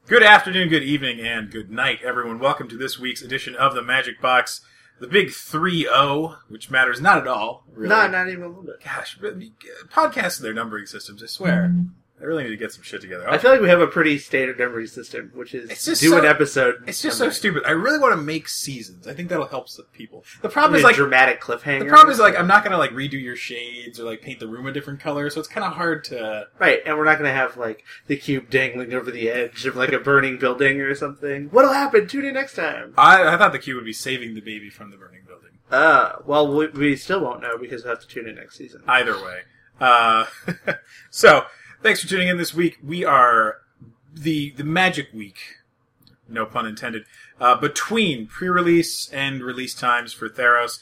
Good afternoon, good evening, and good night, everyone. Welcome to this week's edition of the Magic Box, the big 3-0, which matters not at all, really. Not even a little bit. Gosh, podcasts and their numbering systems, I swear. I really need to get some shit together. I feel like we have a pretty standard numbering system, which is an episode. It's just so stupid. I really want to make seasons. I think that'll help some people. The problem is dramatic cliffhanger. The problem is I'm not gonna redo your shades or paint the room a different color, so it's kind of hard to. Right, and we're not gonna have the cube dangling over the edge of a burning building or something. What'll happen? Tune in next time. I thought the cube would be saving the baby from the burning building. Well, we still won't know because we'll have to tune in next season. Either way, so. Thanks for tuning in this week. We are the Magic Week, no pun intended, between pre-release and release times for Theros.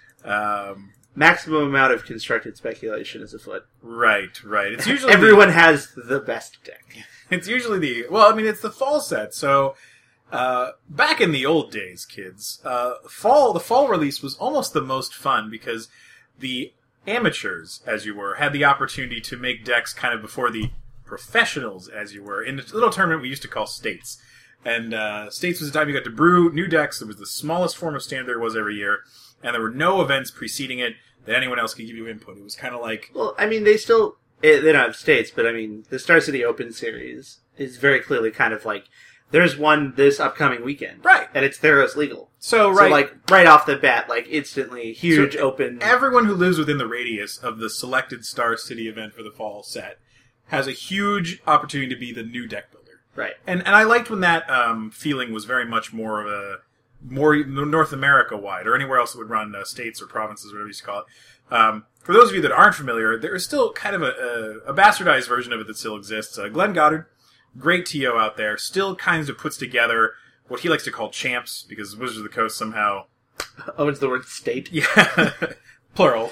Maximum amount of constructed speculation is afoot. Right. It's usually everyone has the best deck. It's usually it's the fall set. So back in the old days, kids, the fall release was almost the most fun because the amateurs, as you were, had the opportunity to make decks kind of before the professionals, as you were, in a little tournament we used to call States. And States was the time you got to brew new decks. It was the smallest form of standard there was every year, and there were no events preceding it that anyone else could give you input. It was kind of like... Well, they still... They don't have States, but the Star City Open series is very clearly kind of there's one this upcoming weekend. Right. And it's Theros legal. So right off the bat, instantly, huge open... Everyone who lives within the radius of the selected Star City event for the fall set has a huge opportunity to be the new deck builder. Right. And I liked when that feeling was very much more of more North America-wide, or anywhere else that would run states or provinces, whatever you used to call it. For those of you that aren't familiar, there is still kind of a bastardized version of it that still exists. Glenn Goddard, great TO out there, still kind of puts together what he likes to call champs, because Wizards of the Coast somehow... Oh, it's the word state? Yeah. Plural.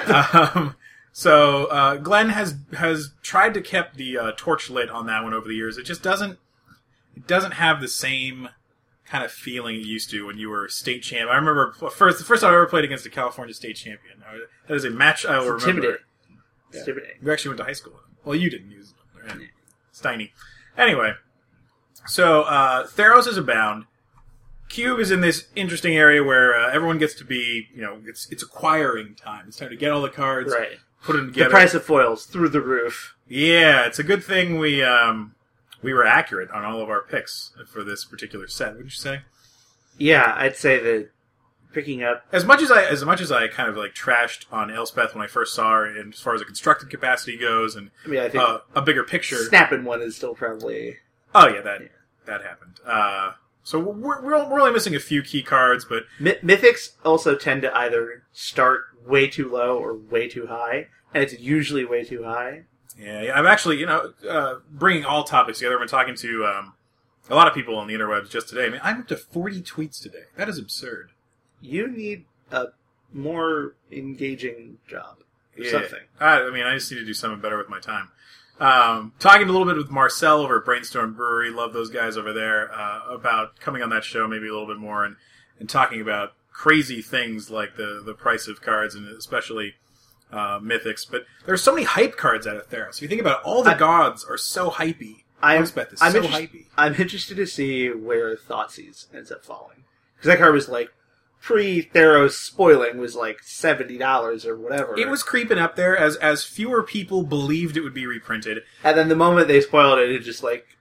So Glenn has tried to keep the torch lit on that one over the years. It just doesn't have the same kind of feeling it used to when you were state champ. I remember the first time I ever played against a California state champion. That is a match I will remember. Intimidating. You actually went to high school. Well, you didn't use it. Steiny. Anyway, so Theros is abound. Cube is in this interesting area where everyone gets to be, it's acquiring time. It's time to get all the cards, right. Put them together. The price of foils through the roof. Yeah, it's a good thing we were accurate on all of our picks for this particular set. Wouldn't you say? Yeah, I'd say that picking up as much as I kind of trashed on Elspeth when I first saw her, and as far as the constructed capacity goes, and I think a bigger picture, snapping one is still probably. Oh yeah, that happened. So we're only missing a few key cards, but Mythics also tend to either start way too low or way too high, and it's usually way too high. Yeah, I'm actually, bringing all topics together. I've been talking to a lot of people on the interwebs just today. I'm up to 40 tweets today. That is absurd. You need a more engaging job or something. I just need to do something better with my time. Talking a little bit with Marcel over at Brainstorm Brewery, love those guys over there, about coming on that show maybe a little bit more and talking about crazy things like the price of cards and especially Mythics. But there's so many hype cards out of Theros. If you think about it, all the gods are so hypey. Elspeth is so hypey. I'm interested to see where Thoughtseize ends up falling. Because that card was pre-Theros spoiling was $70 or whatever. It was creeping up there as fewer people believed it would be reprinted. And then the moment they spoiled it, it just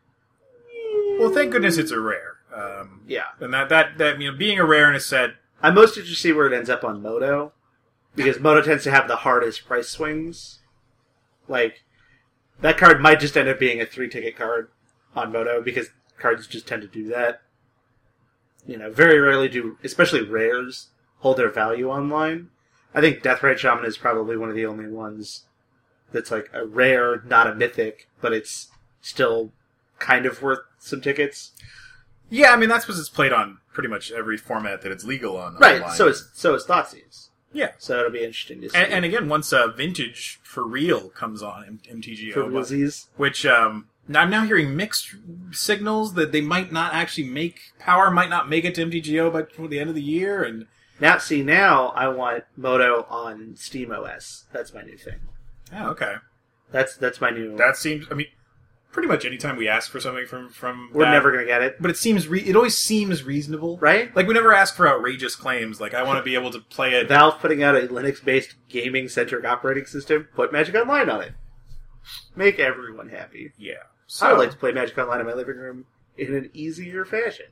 well, thank goodness it's a rare. Yeah. And that being a rare in a set. I'm most interested to see where it ends up on Moto. Because Moto tends to have the hardest price swings. That card might just end up being a 3-ticket card on Moto, because cards just tend to do that. Very rarely do, especially rares, hold their value online. I think Deathrite Shaman is probably one of the only ones that's a rare, not a mythic, but it's still kind of worth some tickets. Yeah, that's because it's played on pretty much every format that it's legal on. Right, online. so is Thoughtseize. Yeah. So it'll be interesting to see. And again, once Vintage for real comes on MTGO, for realsies, which I'm now hearing mixed signals that they might not actually Power might not make it to MTGO by the end of the year. And now I want Moto on SteamOS. That's my new thing. Oh, okay. That's my new. That seems. pretty much anytime we ask for something from We're that, never going to get it. but it always seems reasonable, Right? Like we never ask for outrageous claims. Like I want to be able to play it. Valve putting out a Linux-based gaming-centric operating system, put Magic Online on it. Make everyone happy. Yeah. I So would like to play Magic Online in my living room in an easier fashion.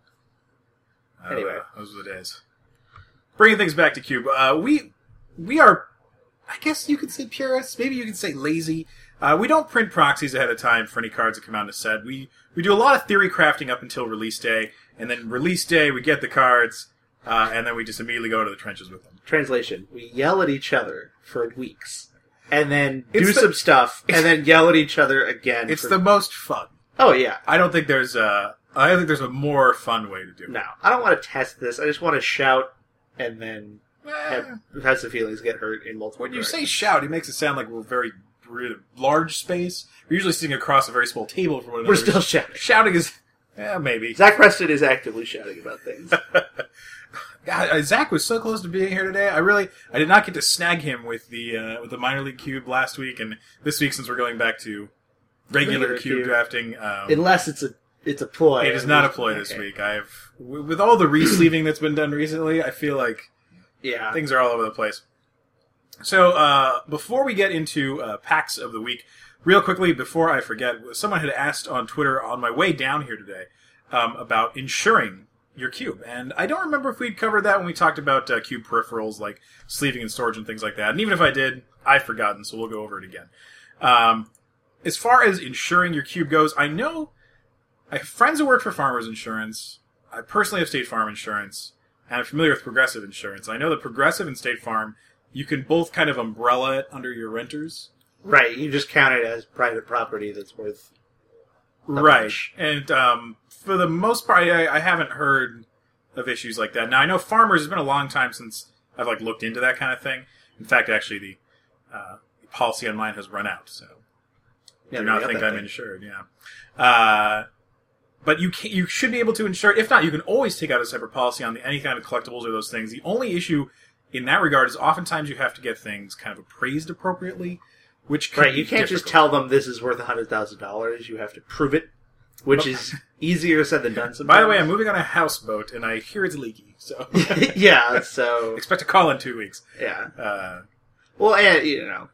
Anyway. those were the days. Bringing things back to Cube, we are, I guess you could say purists. Maybe you could say lazy. We don't print proxies ahead of time for any cards that come out in a set. We do a lot of theory crafting up until release day, and then release day we get the cards, and then we just immediately go into the trenches with them. Translation: we yell at each other for weeks, and then It's do the- some stuff, and then yell at each other again. It's the most fun. Oh yeah. I don't think there's a more fun way to do it. No, I don't want to test this. I just want to shout, and then have the feelings get hurt in multiple. When you directions. say shout, it makes it sound like we're very large space. We're usually sitting across a very small table from one another. we're still shouting. Shouting is, maybe. Zach Preston is actively shouting about things. God, Zach was so close to being here today. I did not get to snag him with the minor league cube last week, and this week since we're going back to regular cube drafting, Unless it's a ploy. it is not a ploy this week. With all the re-sleeving that's been done recently, I feel like Yeah. things are all over the place. So, before we get into packs of the week, real quickly, before I forget, someone had asked on Twitter on my way down here today about insuring your cube. And I don't remember if we'd covered that when we talked about cube peripherals, like sleeving and storage and things like that. And even if I did, I've forgotten, so we'll go over it again. As far as insuring your cube goes, I know I have friends who work for Farmers Insurance. I personally have State Farm Insurance, and I'm familiar with Progressive Insurance. I know that Progressive and State Farm, you can both kind of umbrella it under your renters. Right. You just count it as private property that's worth. Right. much. And for the most part, I haven't heard of issues like that. Now, I know Farmers, it's been a long time since I've looked into that kind of thing. In fact, actually, the policy on mine has run out, so Yeah, do they not got think that I'm thing. insured. Yeah. But you should be able to insure it. If not, you can always take out a separate policy on any kind of collectibles or those things. The only issue in that regard is oftentimes you have to get things kind of appraised appropriately, which could Right. be You can't just difficult. tell them this is worth $100,000. You have to prove it, which is easier said than done sometimes. By the way, I'm moving on a houseboat, and I hear it's leaky, so yeah, so. expect a call in 2 weeks. Yeah. Well, and,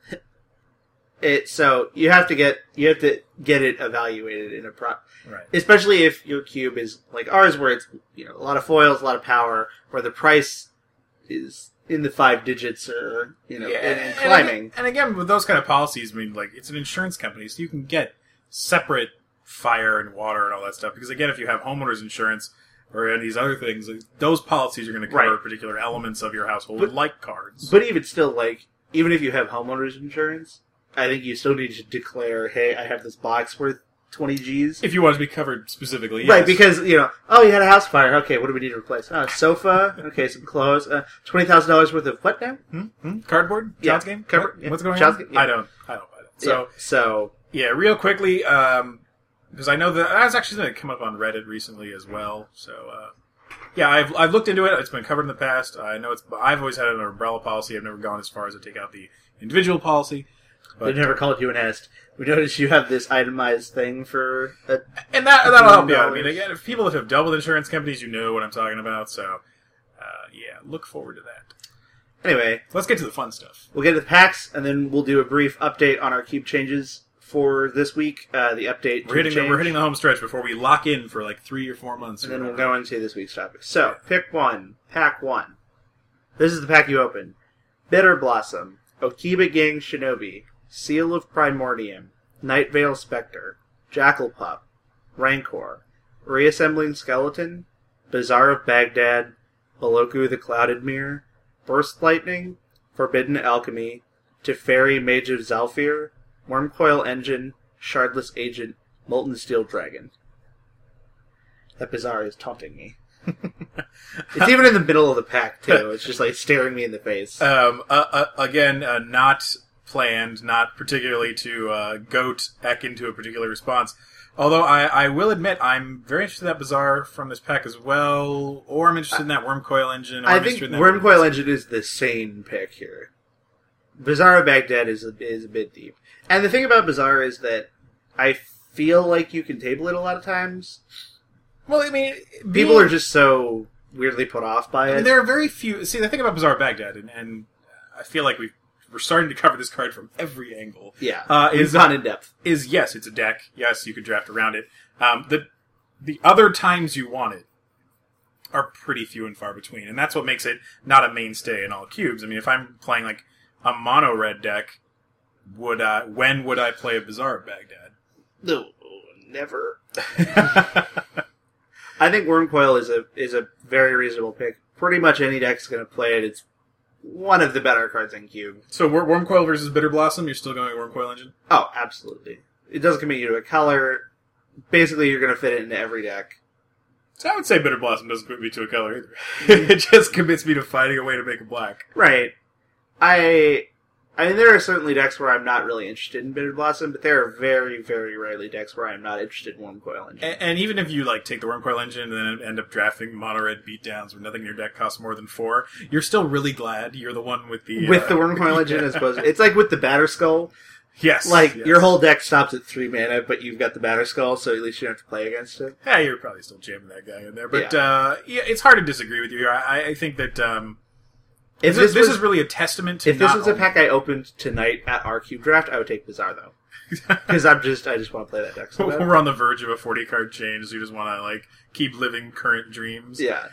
so you have to get it evaluated in a Right. especially if your cube is like ours, where it's a lot of foils, a lot of power, where the price is in the 5 digits or and climbing. And again, with those kind of policies, I mean, it's an insurance company, so you can get separate fire and water and all that stuff. Because again, if you have homeowners insurance or any of these other things, those policies are going to cover Right. particular elements of your household, like cards. But even still, even if you have homeowners insurance, I think you still need to declare, hey, I have this box worth 20 G's. If you want to be covered specifically, yes. Right, because, oh, you had a house fire. Okay, what do we need to replace? Oh, a sofa. Okay, some clothes. $20,000 worth of what now? Cardboard? Yeah. Child's game? Cardboard, What? yeah. What's going Child's on? game, yeah. I don't buy that. So, Yeah, real quickly, because I know that was actually something that came up on Reddit recently as well. So, yeah, I've looked into it. It's been covered in the past. I know I've always had an umbrella policy. I've never gone as far as to take out the individual policy. they But, never called you and asked, we noticed you have this itemized thing for and that'll help you out. I $1,000. mean, again, if people that have dealt with insurance companies, you know what I'm talking about. So, yeah, look forward to that. Anyway, Let's get to the fun stuff. we'll get to the packs, and then we'll do a brief update on our cube changes for this week. The update We're to hitting the home stretch before we lock in for 3 or 4 months. and then we'll go into this week's topic. So, pick one. Pack 1. This is the pack you open. Bitter Blossom, Okiba Gang Shinobi, Seal of Primordium, Night Veil Spectre, Jackal Pup, Rancor, Reassembling Skeleton, Bazaar of Baghdad, Baloku the Clouded Mirror, Burst Lightning, Forbidden Alchemy, Teferi Mage of Zalfir, Wormcoil Engine, Shardless Agent, Molten Steel Dragon. That Bazaar is taunting me. It's even in the middle of the pack, too. It's just staring me in the face. Again, not planned, not particularly to goat Eck into a particular response. Although I will admit I'm very interested in that Bazaar from this pack as well, or I'm interested in that Wormcoil Engine. Or I I'm think interested in that Wormcoil Engine is the sane pick here. Bazaar of Baghdad is a bit deep. And the thing about Bazaar is that I feel like you can table it a lot of times. Well, I mean, People are just so weirdly put off by it. I mean, there are very few. See, the thing about Bazaar Baghdad, and I feel like we're starting to cover this card from every angle. Yeah, is not in depth. Is yes, it's a deck. Yes, you could draft around it. The other times you want it are pretty few and far between, and that's what makes it not a mainstay in all cubes. I mean, if I'm playing like a mono red deck, when would I play a Bazaar Baghdad? No, never. I think Wormcoil is a very reasonable pick. Pretty much any deck's going to play it. It's one of the better cards in Cube. So Wormcoil versus Bitter Blossom, you're still going Wormcoil Engine? Oh, absolutely. It doesn't commit you to a color. Basically, you're going to fit it into every deck. So I would say Bitter Blossom doesn't commit me to a color either. It just commits me to finding a way to make it black. Right. I mean, there are certainly decks where I'm not really interested in Bitter Blossom, but there are very, very rarely decks where I'm not interested in Wormcoil Engine. And even if you take the Wormcoil Engine and then end up drafting mono-red beatdowns where nothing in your deck costs more than 4, you're still really glad you're the one with the... With the Wormcoil Engine, as opposed to... It's like with the Batterskull. Yes. Yes. Your whole deck stops at 3 mana, but you've got the Batterskull, so at least you don't have to play against it. Yeah, you're probably still jamming that guy in there. But, yeah, it's hard to disagree with you. I think that... If this is really a testament to... If this was a pack I opened tonight at our Cube Draft, I would take Bazaar, though. Because I just want to play that deck so bad. We're on the verge of a 40-card change, so you just want to, keep living current dreams. Yeah.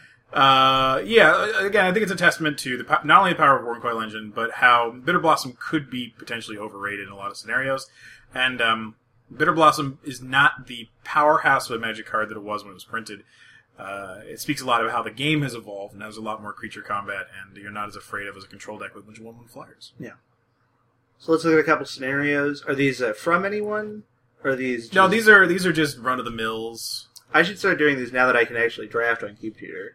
Again, I think it's a testament to not only the power of Wormcoil Engine, but how Bitter Blossom could be potentially overrated in a lot of scenarios. And Bitter Blossom is not the powerhouse of a Magic card that it was when it was printed. It speaks a lot about how the game has evolved and has a lot more creature combat, and you're not as afraid of as a control deck with a bunch of 1/1 flyers. Yeah. So let's look at a couple scenarios. Are these from anyone? Or are these just... No, these are just run-of-the-mills. I should start doing these now that I can actually draft on Cube Tutor.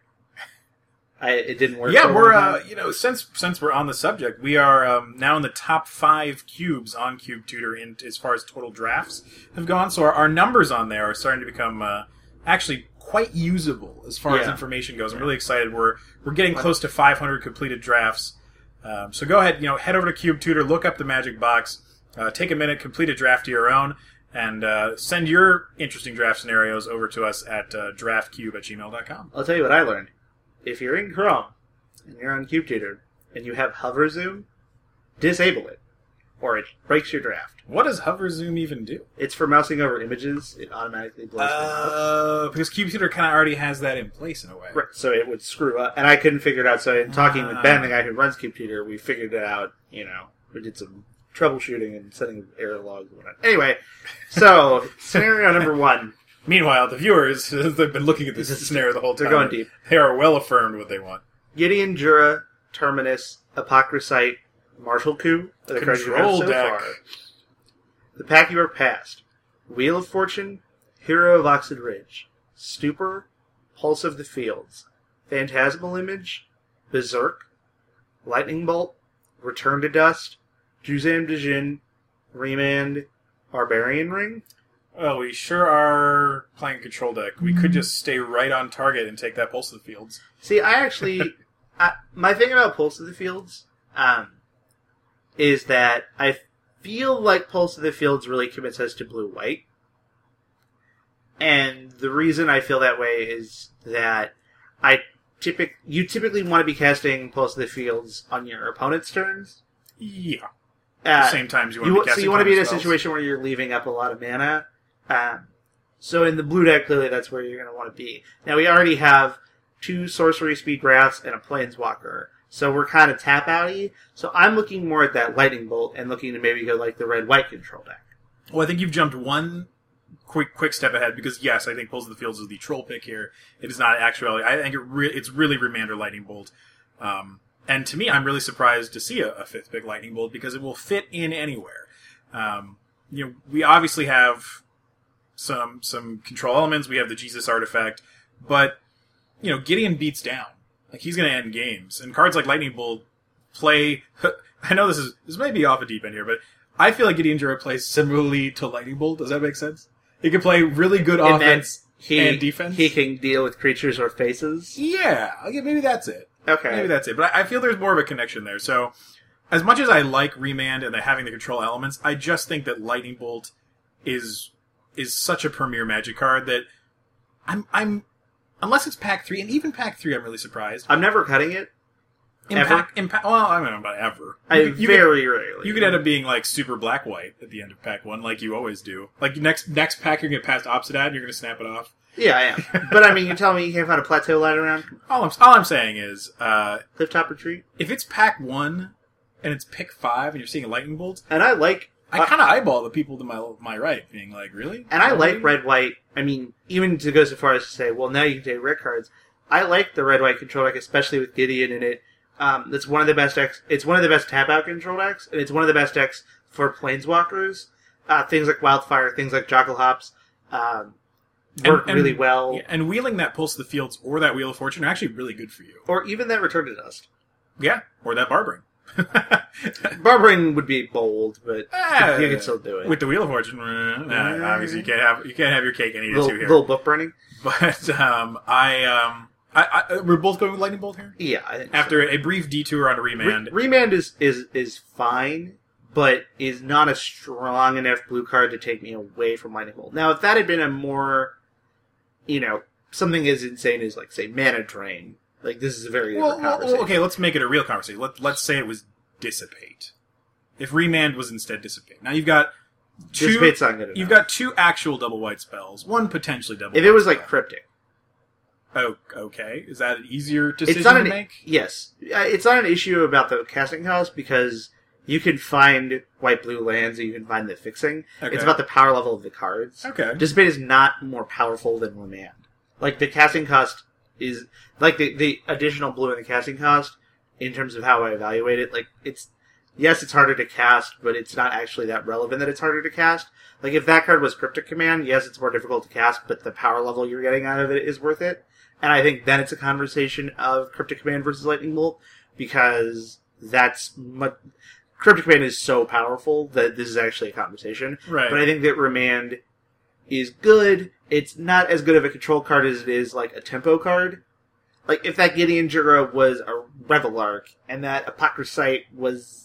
It didn't work. Yeah, we're since we're on the subject, we are now in the top 5 cubes on Cube Tutor as far as total drafts have gone. So our numbers on there are starting to become actually quite usable as far as information goes. I'm really excited. We're getting close to 500 completed drafts. So go ahead, head over to Cube Tutor, look up the Magic Box, take a minute, complete a draft of your own, and send your interesting draft scenarios over to us at draftcube@gmail.com. I'll tell you what I learned. If you're in Chrome and you're on Cube Tutor and you have hover zoom, disable it, or it breaks your draft. What does hover zoom even do? It's for mousing over images. It automatically blows them up. Because Cube Tutor kind of already has that in place in a way. Right, so it would screw up. And I couldn't figure it out. So in talking with Ben, the guy who runs Cube Tutor, we figured it out. We did some troubleshooting and setting error logs and whatnot. Anyway, so scenario number 1. Meanwhile, the viewers, they've been looking at this scenario the whole time. They're going deep. They are well affirmed what they want. Gideon Jura, Terminus, Apocryphite, Martial Coup. The cards you have so far. The pack you are passed. Wheel of Fortune, Hero of Oxid Ridge, Stupor, Pulse of the Fields, Phantasmal Image, Berserk, Lightning Bolt, Return to Dust, Juzam Djinn, Remand, Barbarian Ring. Well, we sure are playing a control deck. We could just stay right on target and take that Pulse of the Fields. See, I actually... my thing about Pulse of the Fields is that I feel like Pulse of the Fields really commits us to blue-white. And the reason I feel that way is that you typically want to be casting Pulse of the Fields on your opponent's turns. Yeah. At the same time, you want to be casting. So you want to be in a spells. situation where you're leaving up a lot of mana. So in the blue deck, clearly that's where you're going to want to be. Now we already have 2 sorcery speed graphs and a planeswalker. So we're kind of tap-outy. So I'm looking more at that Lightning Bolt and looking to maybe go like the red-white control deck. Well, I think you've jumped one quick step ahead because, yes, I think Pulse of the Fields is the troll pick here. It is not actually. I think it's really Remander Lightning Bolt. And to me, I'm really surprised to see a 5th pick Lightning Bolt because it will fit in anywhere. We obviously have some control elements. We have the Jesus artifact, but Gideon beats down. He's going to end games, and cards like Lightning Bolt play. I know this may be off a deep end here, but I feel like Gideon Jura plays similarly to Lightning Bolt. Does that make sense? He can play really good offense and defense. He can deal with creatures or faces. Yeah, maybe that's it. Okay, maybe that's it. But I feel there's more of a connection there. So, as much as I like Remand and having the control elements, I just think that Lightning Bolt is is such a premier Magic card that I'm unless it's pack 3, and even pack 3 I'm really surprised. I'm never cutting it. In Ever? well, I don't know about ever. Very rarely. You could end up being like super black-white at the end of pack 1, like you always do. Like next pack you're going to pass Obsidian and you're going to snap it off. Yeah, I am. But I mean, you're telling me you can't find a plateau lying around? All I'm saying is, Clifftop Retreat? if it's pack 1 and it's pick 5 and you're seeing a lightning bolt, And I like... I kind of eyeball the people to my right, being like, really? And I Really? like red-white. I mean, even to go so far as to say, well, now you can take red cards. I like the red-white control deck, especially with Gideon in it. That's one of the best decks. It's one of the best tap-out control decks, and it's one of the best decks for Planeswalkers. Things like Wildfire, things like Jockle Hops, work really well. Yeah, and wheeling that Pulse of the Fields or that Wheel of Fortune are actually really good for you. Or even that Return to Dust. Yeah, or that Barbering. Barbering would be bold, but you can still do it. With the Wheel of Fortune, obviously you can't have your cake and eat it too here. Little book burning. But we're both going with Lightning Bolt here. Yeah, I think After so. a brief detour on Remand. Remand is fine, but is not a strong enough blue card to take me away from Lightning Bolt. Now, if that had been a more, something as insane as, like, say, Mana Drain, like, this is a very different conversation. Okay, let's make it a real conversation. Let's say it was Dissipate. If Remand was instead Dissipate. Now you've got Dissipate's not good enough. You've got 2 actual double white spells, one potentially double If white it was, spell. like, Cryptic. Oh, okay. Is that an easier decision It's not to an, make? Yes. It's not an issue about the casting cost, because you can find white-blue lands, and you can find the fixing. Okay. It's about the power level of the cards. Okay. Dissipate is not more powerful than Remand. Like, the casting cost is... Like, the additional blue in the casting cost, in terms of how I evaluate it, like, it's... Yes, it's harder to cast, but it's not actually that relevant that it's harder to cast. Like, if that card was Cryptic Command, yes, it's more difficult to cast, but the power level you're getting out of it is worth it. And I think then it's a conversation of Cryptic Command versus Lightning Bolt, because Cryptic Command is so powerful that this is actually a conversation. Right. But I think that Remand is good. It's not as good of a control card as it is, like, a tempo card. Like, if that Gideon Jura was a Revelark, and that Apocryphite was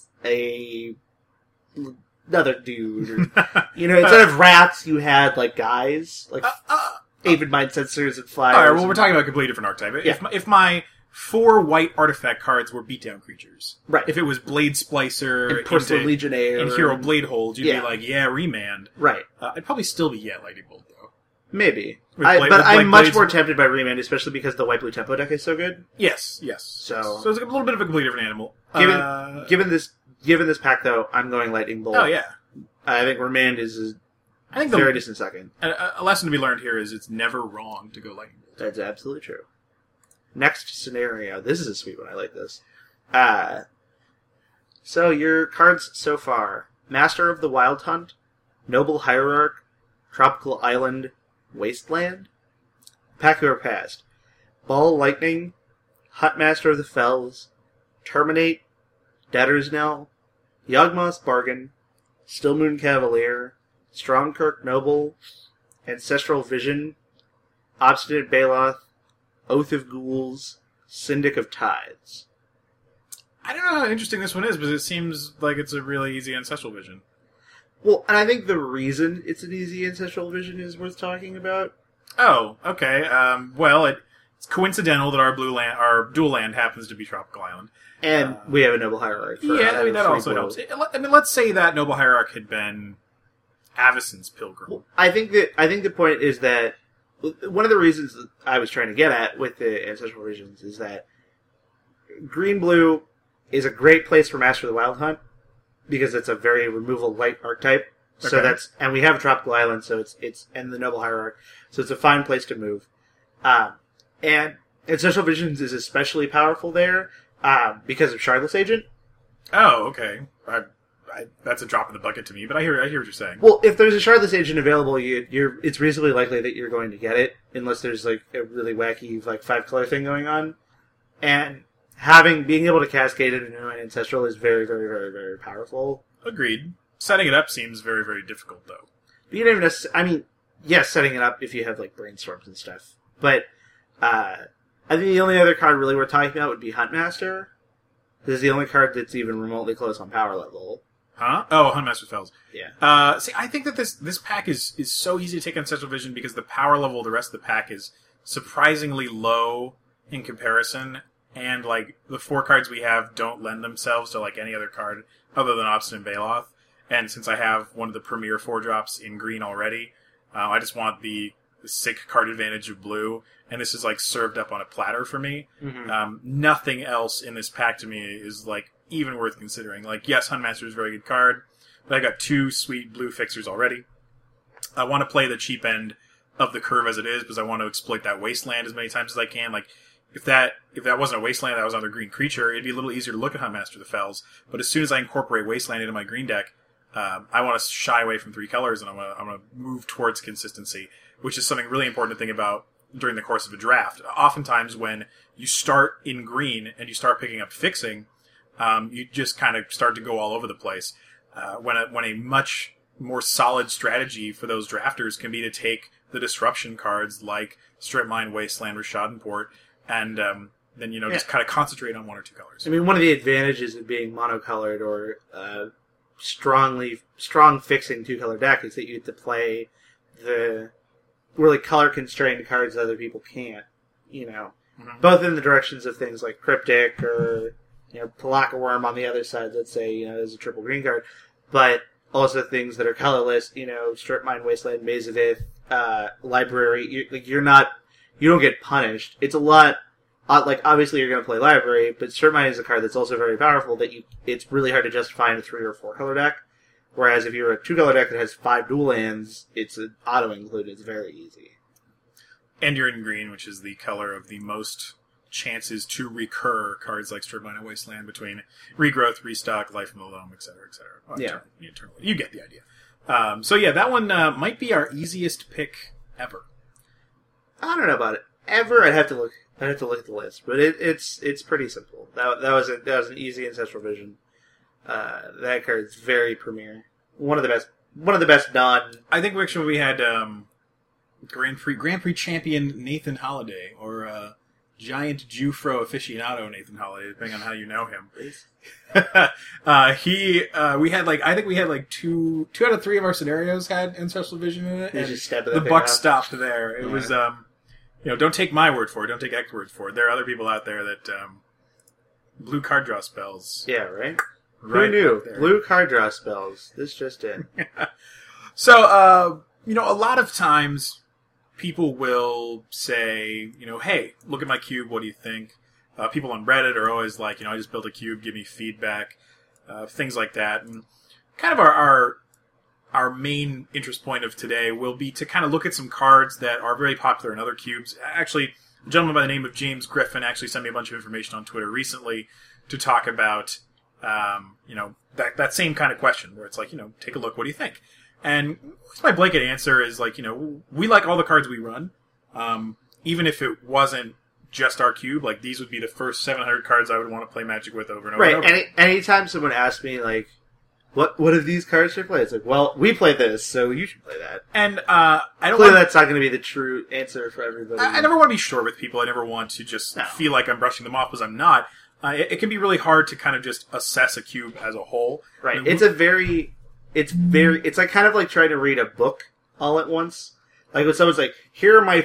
another dude, or, instead of rats, you had, like, guys, like, Avid Mind Sensors and Flyers. Alright, well, we're talking about a completely different archetype. Yeah. If my 4 white artifact cards were beatdown creatures. Right. If it was Blade Splicer and Porcelain Legionnaire and Hero Blade Hold, you'd Yeah. be like, yeah, Remand. Right. I'd probably still be, Lightning Bolt, though. Maybe. With But I'm much Blades- more tempted by Remand, especially because the white-blue tempo deck is so good. Yes. So it's a little bit of a completely different animal. Given this pack, though, I'm going Lightning Bolt. Oh, yeah. I think Remand is I think a very distant second. a lesson to be learned here is it's never wrong to go Lightning Bolt. That's absolutely true. Next scenario. This is a sweet one. I like this. So your cards so far: Master of the Wild Hunt, Noble Hierarch, Tropical Island, Wasteland. Pack who are passed: Ball Lightning, Huntmaster of the Fells, Terminate, Debtor's Knell, Yawgmoth's Bargain, Stillmoon Cavalier, Stromkirk Noble, Ancestral Vision, Obstinate Baloth, Oath of Ghouls, Syndic of Tides. I don't know how interesting this one is, because it seems like it's a really easy Ancestral Vision. Well, and I think the reason it's an easy Ancestral Vision is worth talking about. Oh, okay. Well, it's coincidental that our dual land happens to be Tropical Island. And we have a Noble Hierarch. Yeah, I mean, that also helps. I mean, let's say that Noble Hierarch had been Avacyn's Pilgrim. Well, I think the point is that one of the reasons that I was trying to get at with the Ancestral Visions is that green-blue is a great place for Master of the Wild Hunt, because it's a very removal light archetype. So Okay. and we have a Tropical Island, so it's and the Noble Hierarch, so it's a fine place to move. And Ancestral Visions is especially powerful there because of Shardless Agent. Oh, okay. That's a drop in the bucket to me, but I hear what you're saying. Well, if there's a Shardless Agent available, it's reasonably likely that you're going to get it, unless there's like a really wacky like 5-color thing going on. And being able to cascade it into an Ancestral is very, very, very, very powerful. Agreed. Setting it up seems very, very difficult, though. But you don't even I mean, yes, setting it up if you have like brainstorms and stuff. But I think the only other card really worth talking about would be Huntmaster. This is the only card that's even remotely close on power level. Huh? Oh, Huntmaster Fells. Yeah. See, I think that this pack is so easy to take on Central Vision because the power level of the rest of the pack is surprisingly low in comparison, and like the 4 cards we have don't lend themselves to like any other card other than Obstinate Baloth. And since I have one of the premier 4-drops in green already, I just want the sick card advantage of blue, and this is like served up on a platter for me. Mm-hmm. Nothing else in this pack to me is like even worth considering. Like, yes, Huntmaster is a very good card, but I got 2 sweet blue fixers already. I want to play the cheap end of the curve as it is because I want to exploit that wasteland as many times as I can. Like, if that wasn't a wasteland, that was another green creature, it'd be a little easier to look at Huntmaster the Fells. But as soon as I incorporate wasteland into my green deck, I want to shy away from 3 colors, and I'm gonna move towards consistency, which is something really important to think about during the course of a draft. Oftentimes, when you start in green and you start picking up fixing, you just kind of start to go all over the place. When a much more solid strategy for those drafters can be to take the disruption cards like Strip Mine, Wasteland, or Schadenport, and then just kind of concentrate on 1 or 2 colors. I mean, one of the advantages of being monocolored or strong fixing 2-color deck is that you get to play the really color constrained cards that other people can't. Both in the directions of things like Cryptic or Palaka Worm on the other side. Let's say there's a triple green card, but also things that are colorless. Strip Mine, Wasteland, Maze of Ith, Library. You don't get punished. It's a lot. Like, obviously you're going to play Library, but Strip Mine is a card that's also very powerful that it's really hard to justify in a 3 or 4 color deck. Whereas if you're a 2-color deck that has 5 dual lands, it's an auto-include. It's very easy. And you're in green, which is the color of the most chances to recur cards like Strip Mine and Wasteland between Regrowth, Restock, Life from the Loam, etc., etc. Eternally. You get the idea. So yeah, that one might be our easiest pick ever. I don't know about it. Ever, I'd have to look at the list, but it's pretty simple. That was an easy Ancestral Vision. That card's very premier. One of the best non. I think actually we had Grand Prix champion Nathan Holiday or giant Jufro aficionado Nathan Holiday, depending on how you know him. We had like two out of 3 of our scenarios had Ancestral Vision in it, and the buck stopped there. It was don't take my word for it, don't take X's word for it. There are other people out there that blue card draw spells. Yeah, right. Right. Who knew? There. Blue card draw spells. This just in. So, a lot of times people will say, hey, look at my cube, what do you think? People on Reddit are always like, I just built a cube, give me feedback, things like that. And kind of our main interest point of today will be to kind of look at some cards that are very popular in other cubes. Actually, a gentleman by the name of James Griffin actually sent me a bunch of information on Twitter recently to talk about that same kind of question where it's like, take a look, what do you think? And my blanket answer is like, we like all the cards we run. Even if it wasn't just our cube, like these would be the first 700 cards I would want to play Magic with over and over. Right. And over. Anytime someone asks me like, what of these cards should I play? It's like, well, we play this, so you should play that. And I don't. Clearly, that's not going to be the true answer for everybody. I never want to be short with people. I never want to just feel like I'm brushing them off because I'm not. It can be really hard to kind of just assess a cube as a whole. Right. I mean, It's like kind of like trying to read a book all at once. Like when someone's like, here's my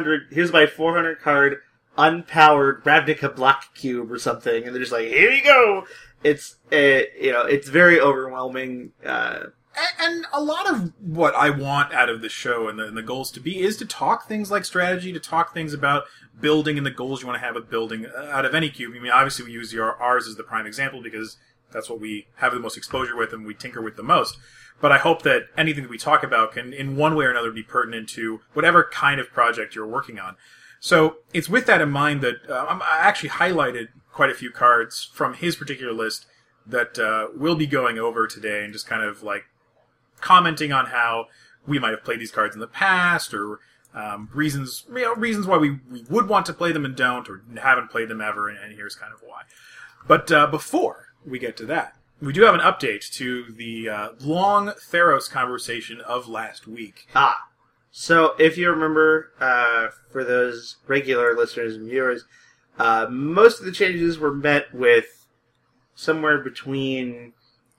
400 card unpowered Ravnica block cube or something, and they're just like, here you go. It's it's very overwhelming. And a lot of what I want out of the show and the goals to be is to talk things like strategy, to talk things about building and the goals you want to have with building out of any cube. I mean, obviously we use ours as the prime example because that's what we have the most exposure with and we tinker with the most. But I hope that anything that we talk about can, in one way or another, be pertinent to whatever kind of project you're working on. So it's with that in mind that I actually highlighted quite a few cards from his particular list that we'll be going over today and just kind of like commenting on how we might have played these cards in the past or reasons why we would want to play them and don't or haven't played them ever, and here's kind of why. But before we get to that, we do have an update to the long Theros conversation of last week. So if you remember, for those regular listeners and viewers, most of the changes were met with somewhere between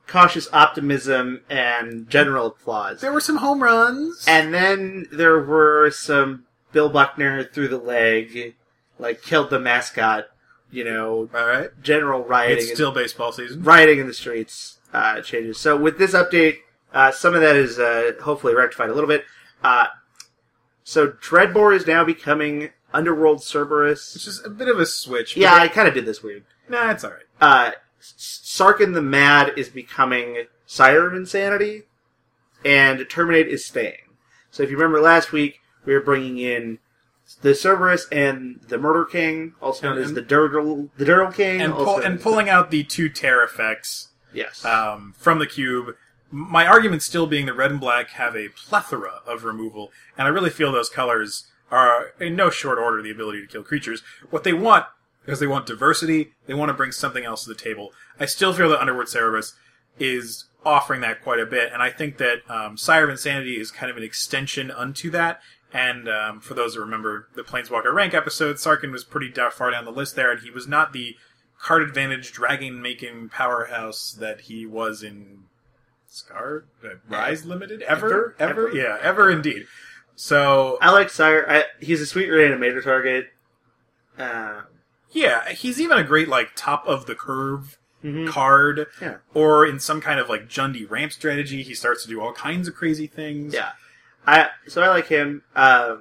cautious optimism and general applause. There were some home runs. And then there were some Bill Buckner through the leg, like killed the mascot, All right. general rioting. It's still baseball season. Rioting in the streets changes. So with this update, some of that is hopefully rectified a little bit. So Dreadbore is now becoming Underworld Cerberus. Which is a bit of a switch. Yeah, I kind of did this weird. Nah, it's alright. Sarkin the Mad is becoming Sire of Insanity, and Terminate is staying. So if you remember last week, we were bringing in the Cerberus and the Murder King, also known as the Durdle King. And pulling out the 2 tear effects Yes. from the cube. My argument still being that red and black have a plethora of removal, and I really feel those colors are in no short order the ability to kill creatures. What they want is they want diversity, they want to bring something else to the table. I still feel that Underworld Cerberus is offering that quite a bit, and I think that Sire of Insanity is kind of an extension unto that. And for those who remember the Planeswalker Rank episode, Sarkin was pretty far down the list there, and he was not the card advantage dragon-making powerhouse that he was in Rise Limited? Ever? Yeah, ever indeed. So I like Sire. He's a sweet reanimator target. Yeah, he's even a great, top of the curve card. Yeah. Or in some kind of, Jundi ramp strategy, he starts to do all kinds of crazy things. Yeah. I like him. I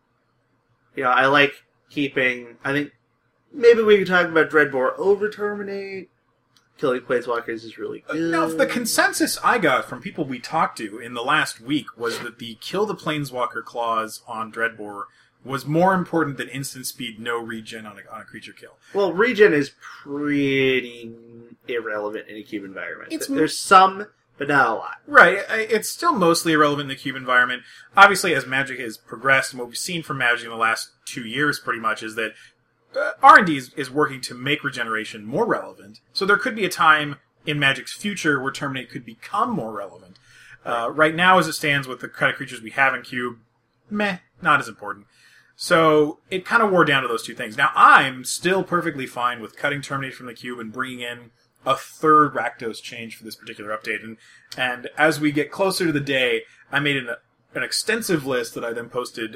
like keeping... I think maybe we could talk about Dreadbore over Terminate. Killing Planeswalkers is really good. Now, the consensus I got from people we talked to in the last week was that the kill the Planeswalker clause on Dreadbore was more important than instant speed, no regen on a creature kill. Well, regen is pretty irrelevant in a cube environment. There's some, but not a lot. Right. It's still mostly irrelevant in the cube environment. Obviously, as Magic has progressed, and what we've seen from Magic in the last 2 years pretty much is that R&D is working to make regeneration more relevant. So there could be a time in Magic's future where Terminate could become more relevant. Right now, as it stands with the kind of creatures we have in cube, not as important. So it kind of wore down to those two things. Now, I'm still perfectly fine with cutting Terminate from the cube and bringing in a third Rakdos change for this particular update. And as we get closer to the day, I made an extensive list that I then posted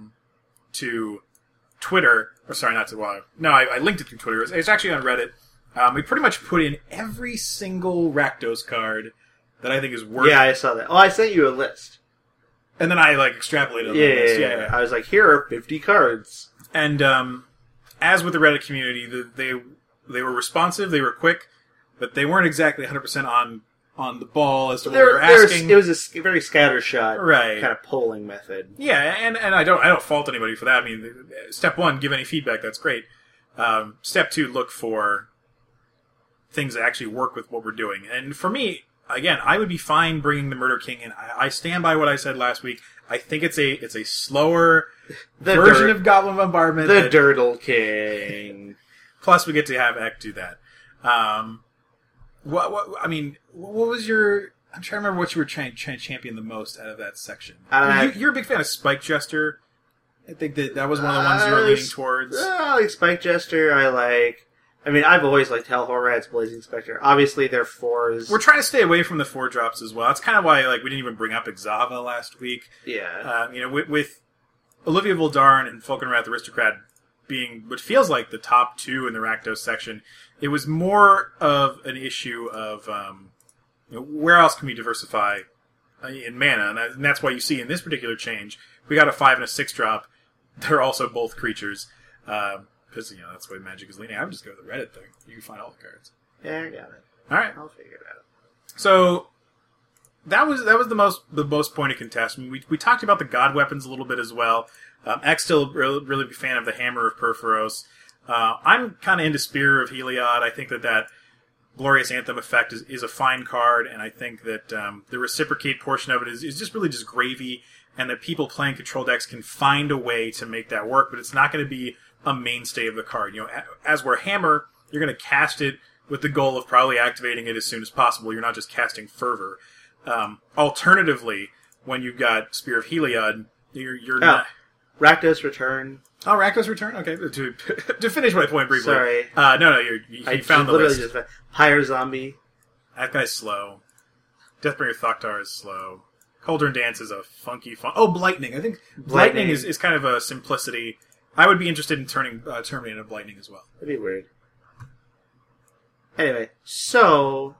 to Twitter. Or sorry, not to... I linked it through Twitter. It's actually on Reddit. We pretty much put in every single Rakdos card that I think is worth... Yeah, I saw that. Oh, I sent you a list. And then I, extrapolated on the list. Yeah. I was like, here are 50 cards. And as with the Reddit community, they were responsive, they were quick, but they weren't exactly 100% on the ball as to what we were asking. It was a very scattershot right. kind of polling method. Yeah, and I don't fault anybody for that. I mean, step 1, give any feedback, that's great. Step 2, look for things that actually work with what we're doing. And for me, again, I would be fine bringing the Murder King in. I stand by what I said last week. I think it's a slower version of Goblin Bombardment. The Durdle King. Plus, we get to have Ek do that. What was your... I'm trying to remember what you were trying to champion the most out of that section. You're a big fan of Spike Jester. I think that was one of the ones you were leaning towards. I like Spike Jester. I've always liked Hellhole Rats, Blazing Spectre. Obviously, they're 4s. We're trying to stay away from the 4-drops as well. That's kind of why we didn't even bring up Exava last week. Yeah. With Olivia Voldaren and Falkenrath Aristocrat being what feels like the top 2 in the Rakdos section, it was more of an issue of where else can we diversify in mana, and that's why you see in this particular change we got a 5 and a 6-drop. They're also both creatures. Because, that's the way Magic is leaning. I would just go to the Reddit thing. You can find all the cards. Yeah, I got it. All right. I'll figure it out. So, that was the most pointed contest. I mean, we talked about the God Weapons a little bit as well. X still really big fan of the Hammer of Perforos. I'm kind of into Spear of Heliod. I think that Glorious Anthem effect is a fine card, and I think that the Reciprocate portion of it is just really just gravy, and that people playing control decks can find a way to make that work, but it's not going to be a mainstay of the card. As we're Hammer, you're going to cast it with the goal of probably activating it as soon as possible. You're not just casting Fervor. Alternatively, when you've got Spear of Heliod, you're not... Rakdos Return. Oh, Rakdos Return? Okay, to finish my point briefly. Sorry. No, you found the list. Pyre Zombie. That guy's slow. Deathbringer Thoktar is slow. Cauldron Dance is a funky fun. Oh, Blightning. I think Blightning. Lightning is kind of a simplicity. I would be interested in turning into Blightning as well. That'd be weird. Anyway, so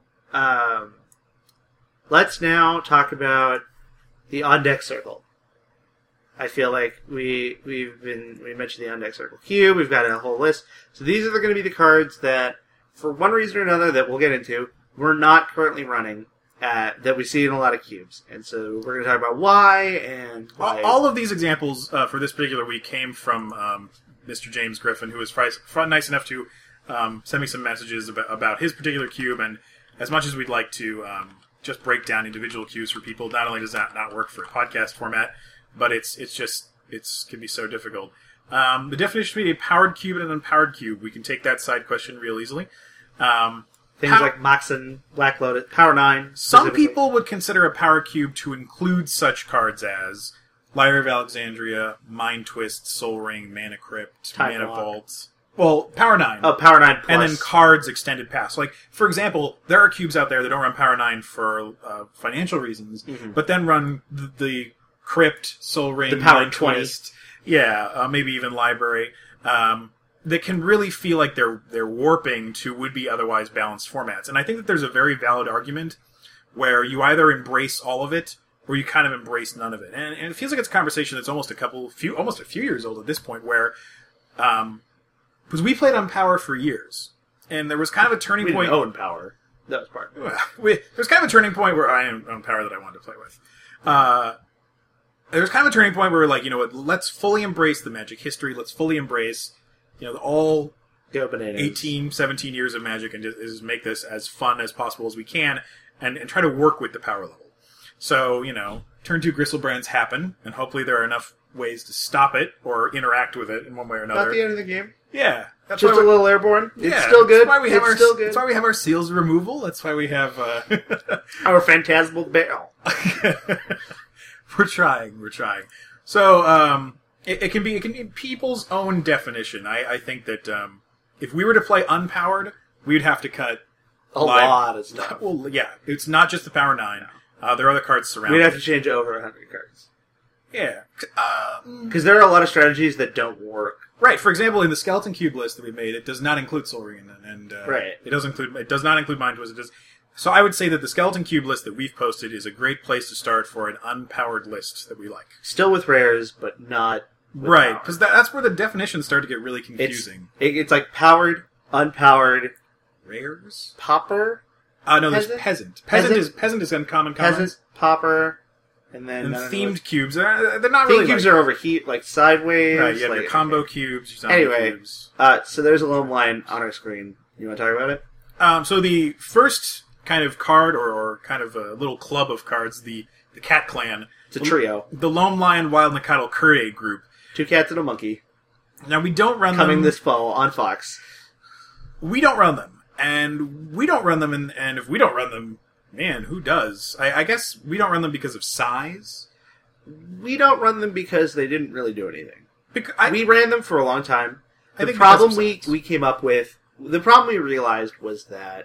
let's now talk about the on-deck circle. I feel like we mentioned the on-deck circle cube. We've got a whole list. So these are going to be the cards that, for one reason or another that we'll get into, we're not currently running that we see in a lot of cubes. And so we're going to talk about why and why. All of these examples for this particular week came from Mr. James Griffin, who was nice enough to send me some messages about his particular cube. And as much as we'd like to just break down individual cubes for people, not only does that not work for a podcast format, but it can be so difficult. The definition between a powered cube and an unpowered cube, we can take that side question real easily. Things like Moxen, Black Lotus, Power 9. Some people would consider a power cube to include such cards as Lyre of Alexandria, Mind Twist, Soul Ring, Mana Crypt, Mana Vault. Well, Power 9. Oh, Power 9 plus. And then cards extended past. Like, for example, there are cubes out there that don't run Power 9 for financial reasons, but then run the Crypt, Soul Ring, the Power Mind 20. Twist. Yeah, maybe even Library. That can really feel like they're warping to would-be otherwise balanced formats. And I think that there's a very valid argument where you either embrace all of it or you kind of embrace none of it. And it feels like it's a conversation that's almost a few years old at this point where, because we played on Power for years, and there was kind of a turning point. We didn't own Power. That was part of it. There's kind of a turning point where I own Power that I wanted to play with. There's kind of a turning point where we're like, you know what, let's fully embrace the Magic history, let's fully embrace all 18, 17 years of Magic and just make this as fun as possible as we can and try to work with the power level. So, turn 2 Gristlebrand's happen, and hopefully there are enough ways to stop it or interact with it in one way or another. Not the end of the game. Yeah. That's just a little airborne. Yeah, it's still good. That's why we have our seals removal. That's why we have our Phantasmal Barrel. We're trying. So, it can be people's own definition. I think that if we were to play unpowered, we'd have to cut a lot of stuff. Well, yeah, it's not just the Power 9. There are other cards surrounding. We'd have to change over 100 cards. Yeah, because there are a lot of strategies that don't work. Right. For example, in the Skeleton Cube list that we made, it does not include Soul Ring, and right. It does not include Mind Twist. So I would say that the Skeleton Cube list that we've posted is a great place to start for an unpowered list that we like. Still with rares, but not with right, because that's where the definitions start to get really confusing. It's like powered, unpowered, rares, pauper. No, there's peasant. Peasant is uncommon. Peasant, pauper, and then themed cubes. They're not really. Themed cubes are over heat, like sideways. Right, you have your combo cubes. Your anyway, cubes. So there's a little line on our screen. You want to talk about it? So the first kind of card, or kind of a little club of cards, the Cat Clan. It's a trio. The Loam Lion, Wild Nacatl, Kurde group. 2 cats and a monkey. Now, we don't run them... Coming this fall on Fox. We don't run them. And we don't run them, and if we don't run them, man, who does? I guess we don't run them because of size. We don't run them because they didn't really do anything. We ran them for a long time. The problem we came up with... The problem we realized was that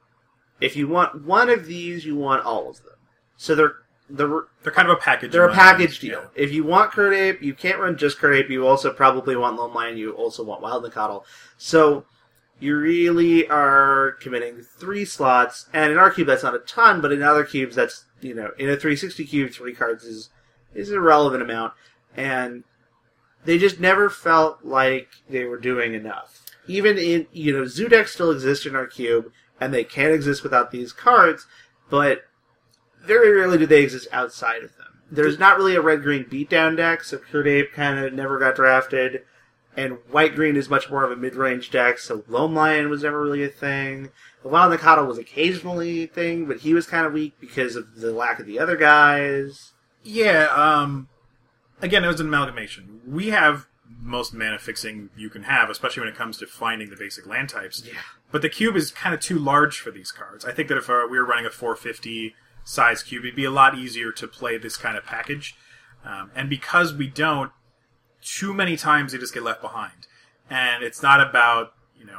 if you want one of these, you want all of them. So they're kind of a package. They're a package deal. Yeah. If you want Kurde Ape, you can't run just Kurde Ape. You also probably want Loam Lion. You also want Wild Nacatl. So you really are committing 3 slots. And in our cube, that's not a ton, but in other cubes, that's, in a 360 cube, 3 cards is a relevant amount. And they just never felt like they were doing enough. Even in, Zoo decks still exist in our cube, and they can't exist without these cards, but very rarely do they exist outside of them. There's not really a red-green beatdown deck, so Kurde Ape kind of never got drafted, and white-green is much more of a mid-range deck, so Loam Lion was never really a thing. The Wild Nacatl was occasionally a thing, but he was kind of weak because of the lack of the other guys. Yeah, again, it was an amalgamation. We have most mana fixing you can have, especially when it comes to finding the basic land types. Yeah. But the cube is kind of too large for these cards. I think that if we were running a 450 size cube, it'd be a lot easier to play this kind of package. And because we don't, too many times they just get left behind. And it's not about,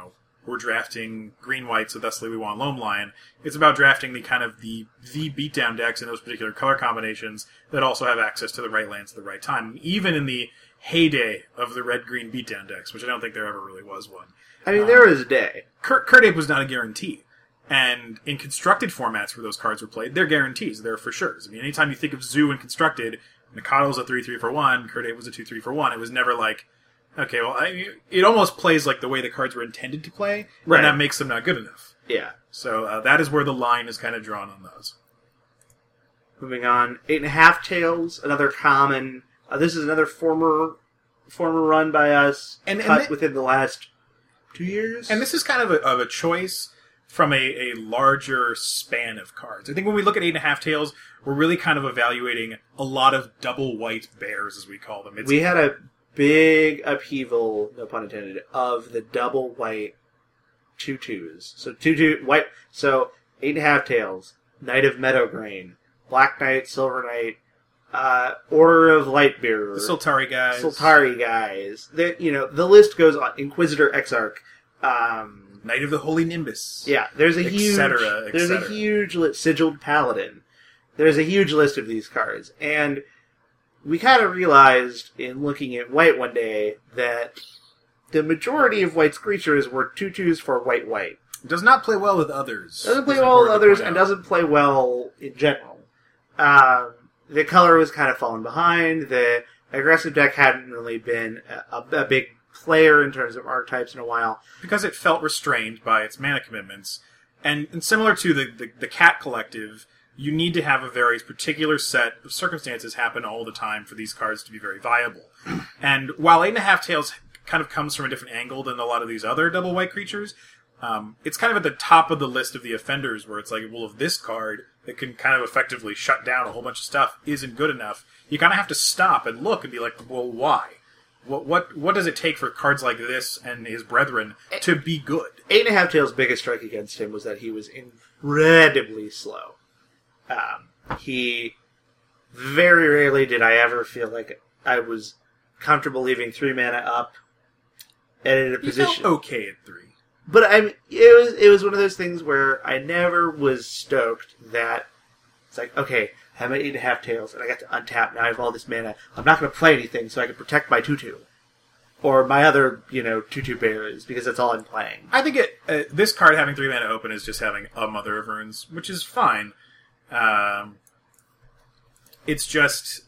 we're drafting green white, so thusly we want Loam Lion. It's about drafting the kind of the beatdown decks in those particular color combinations that also have access to the right lands at the right time. Even in the heyday of the red-green beatdown decks, which I don't think there ever really was one. I mean, there was a day. Kird Ape was not a guarantee. And in constructed formats where those cards were played, they're guarantees. They're for sure. I mean, anytime you think of Zoo and constructed, Mikado's a 3/3 for 1, Kird Ape was a 2/3 for 1. It was never like, okay, well, it almost plays like the way the cards were intended to play, right. And that makes them not good enough. Yeah. So that is where the line is kind of drawn on those. Moving on, 8.5 Tails, another common. This is another former run by us, within the last 2 years. And this is kind of a choice from a larger span of cards. I think when we look at 8.5 Tails, we're really kind of evaluating a lot of double white bears, as we call them. We had a big upheaval, no pun intended, of the double white 2/2s. So 2/2 white. So 8.5 Tails, Knight of Meadowgrain, Black Knight, Silver Knight, Order of Lightbearer, the Sultari guys. The list goes on. Inquisitor Exarch. Knight of the Holy Nimbus. Yeah, there's a huge Sigilled Paladin. There's a huge list of these cards, and we kind of realized in looking at white one day that the majority of white's creatures were 2/2s for white. Does not play well with others. Doesn't play well with others, and doesn't play well in general. The color was kind of falling behind. The aggressive deck hadn't really been a big player in terms of archetypes in a while. Because it felt restrained by its mana commitments. And similar to the Cat Collective, you need to have a very particular set of circumstances happen all the time for these cards to be very viable. And while 8.5 Tails kind of comes from a different angle than a lot of these other double white creatures, it's kind of at the top of the list of the offenders where it's like, well, if this card that can kind of effectively shut down a whole bunch of stuff isn't good enough, you kind of have to stop and look and be like, well, why? What does it take for cards like this and his brethren to be good? 8.5 Tails' biggest strike against him was that he was incredibly slow. He very rarely did I ever feel like I was comfortable leaving 3 mana up and in a position. Felt okay at 3. But it was one of those things where I never was stoked that it's like, okay, I have my 8.5 Tails, and I got to untap. Now I have all this mana. I'm not going to play anything, so I can protect my 2/2. Or my other, 2/2 bears, because that's all I'm playing. I think this card having 3 mana open is just having a Mother of Urns, which is fine. It's just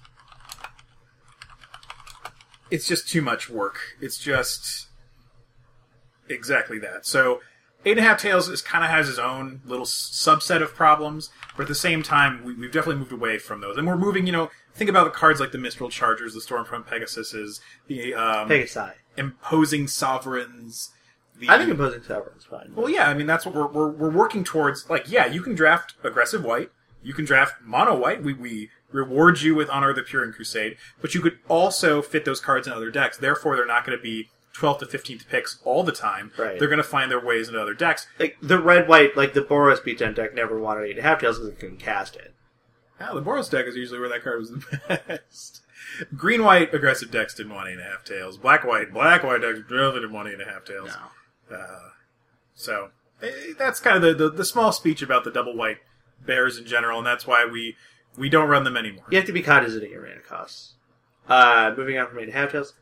too much work. It's just exactly that. So 8.5 Tails kind of has his own little subset of problems, but at the same time, we've definitely moved away from those. And we're moving, think about the cards like the Mistral Chargers, the Stormfront Pegasuses, the Pegasi. Imposing Sovereigns. I think Imposing Sovereign's fine. Well, yeah, I mean, that's what we're working towards. Like, yeah, you can draft aggressive white, you can draft mono white, we reward you with Honor of the Pure and Crusade, but you could also fit those cards in other decks, therefore they're not going to be 12th to 15th picks all the time. Right. They're going to find their ways into other decks. Like, the red-white, like the Boros beatdown deck never wanted 8.5 Tails because it couldn't cast it. Yeah, the Boros deck is usually where that card was the best. Green-white aggressive decks didn't want 8.5 Tails. Black-white decks really didn't want 8.5 Tails. No. So, that's kind of the small speech about the double white bears in general, and that's why we don't run them anymore. You have to be cognizant of your mana costs. Moving on from 8.5 Tails.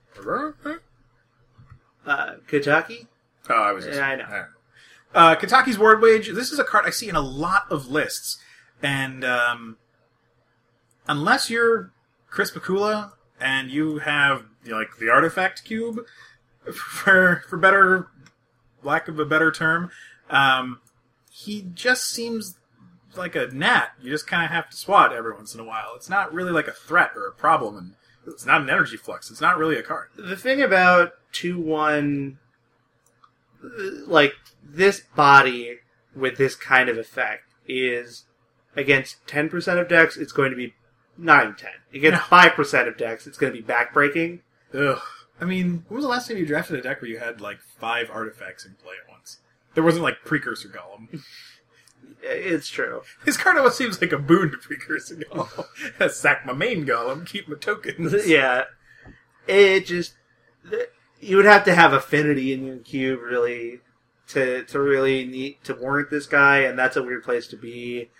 Kataki? Oh, I was I know. Kataki's Ward Wage, this is a card I see in a lot of lists. And unless you're Chris Bakula and you have the Artifact Cube, for better lack of a better term, he just seems like a gnat. You just kind of have to swat every once in a while. It's not really like a threat or a problem, and it's not an energy flux. It's not really a card. The thing about 2/1, like, this body with this kind of effect is, against 10% of decks, it's going to be 9-10. Against 5% of decks, it's going to be backbreaking. Ugh. I mean, when was the last time you drafted a deck where you had, 5 artifacts in play at once? There wasn't, Precursor Golem. It's true. His card almost seems like a boon to Precursor Golem. Sack my main Golem, keep my tokens. Yeah. It just... You would have to have affinity in your cube, really, to really need to warrant this guy, and that's a weird place to be.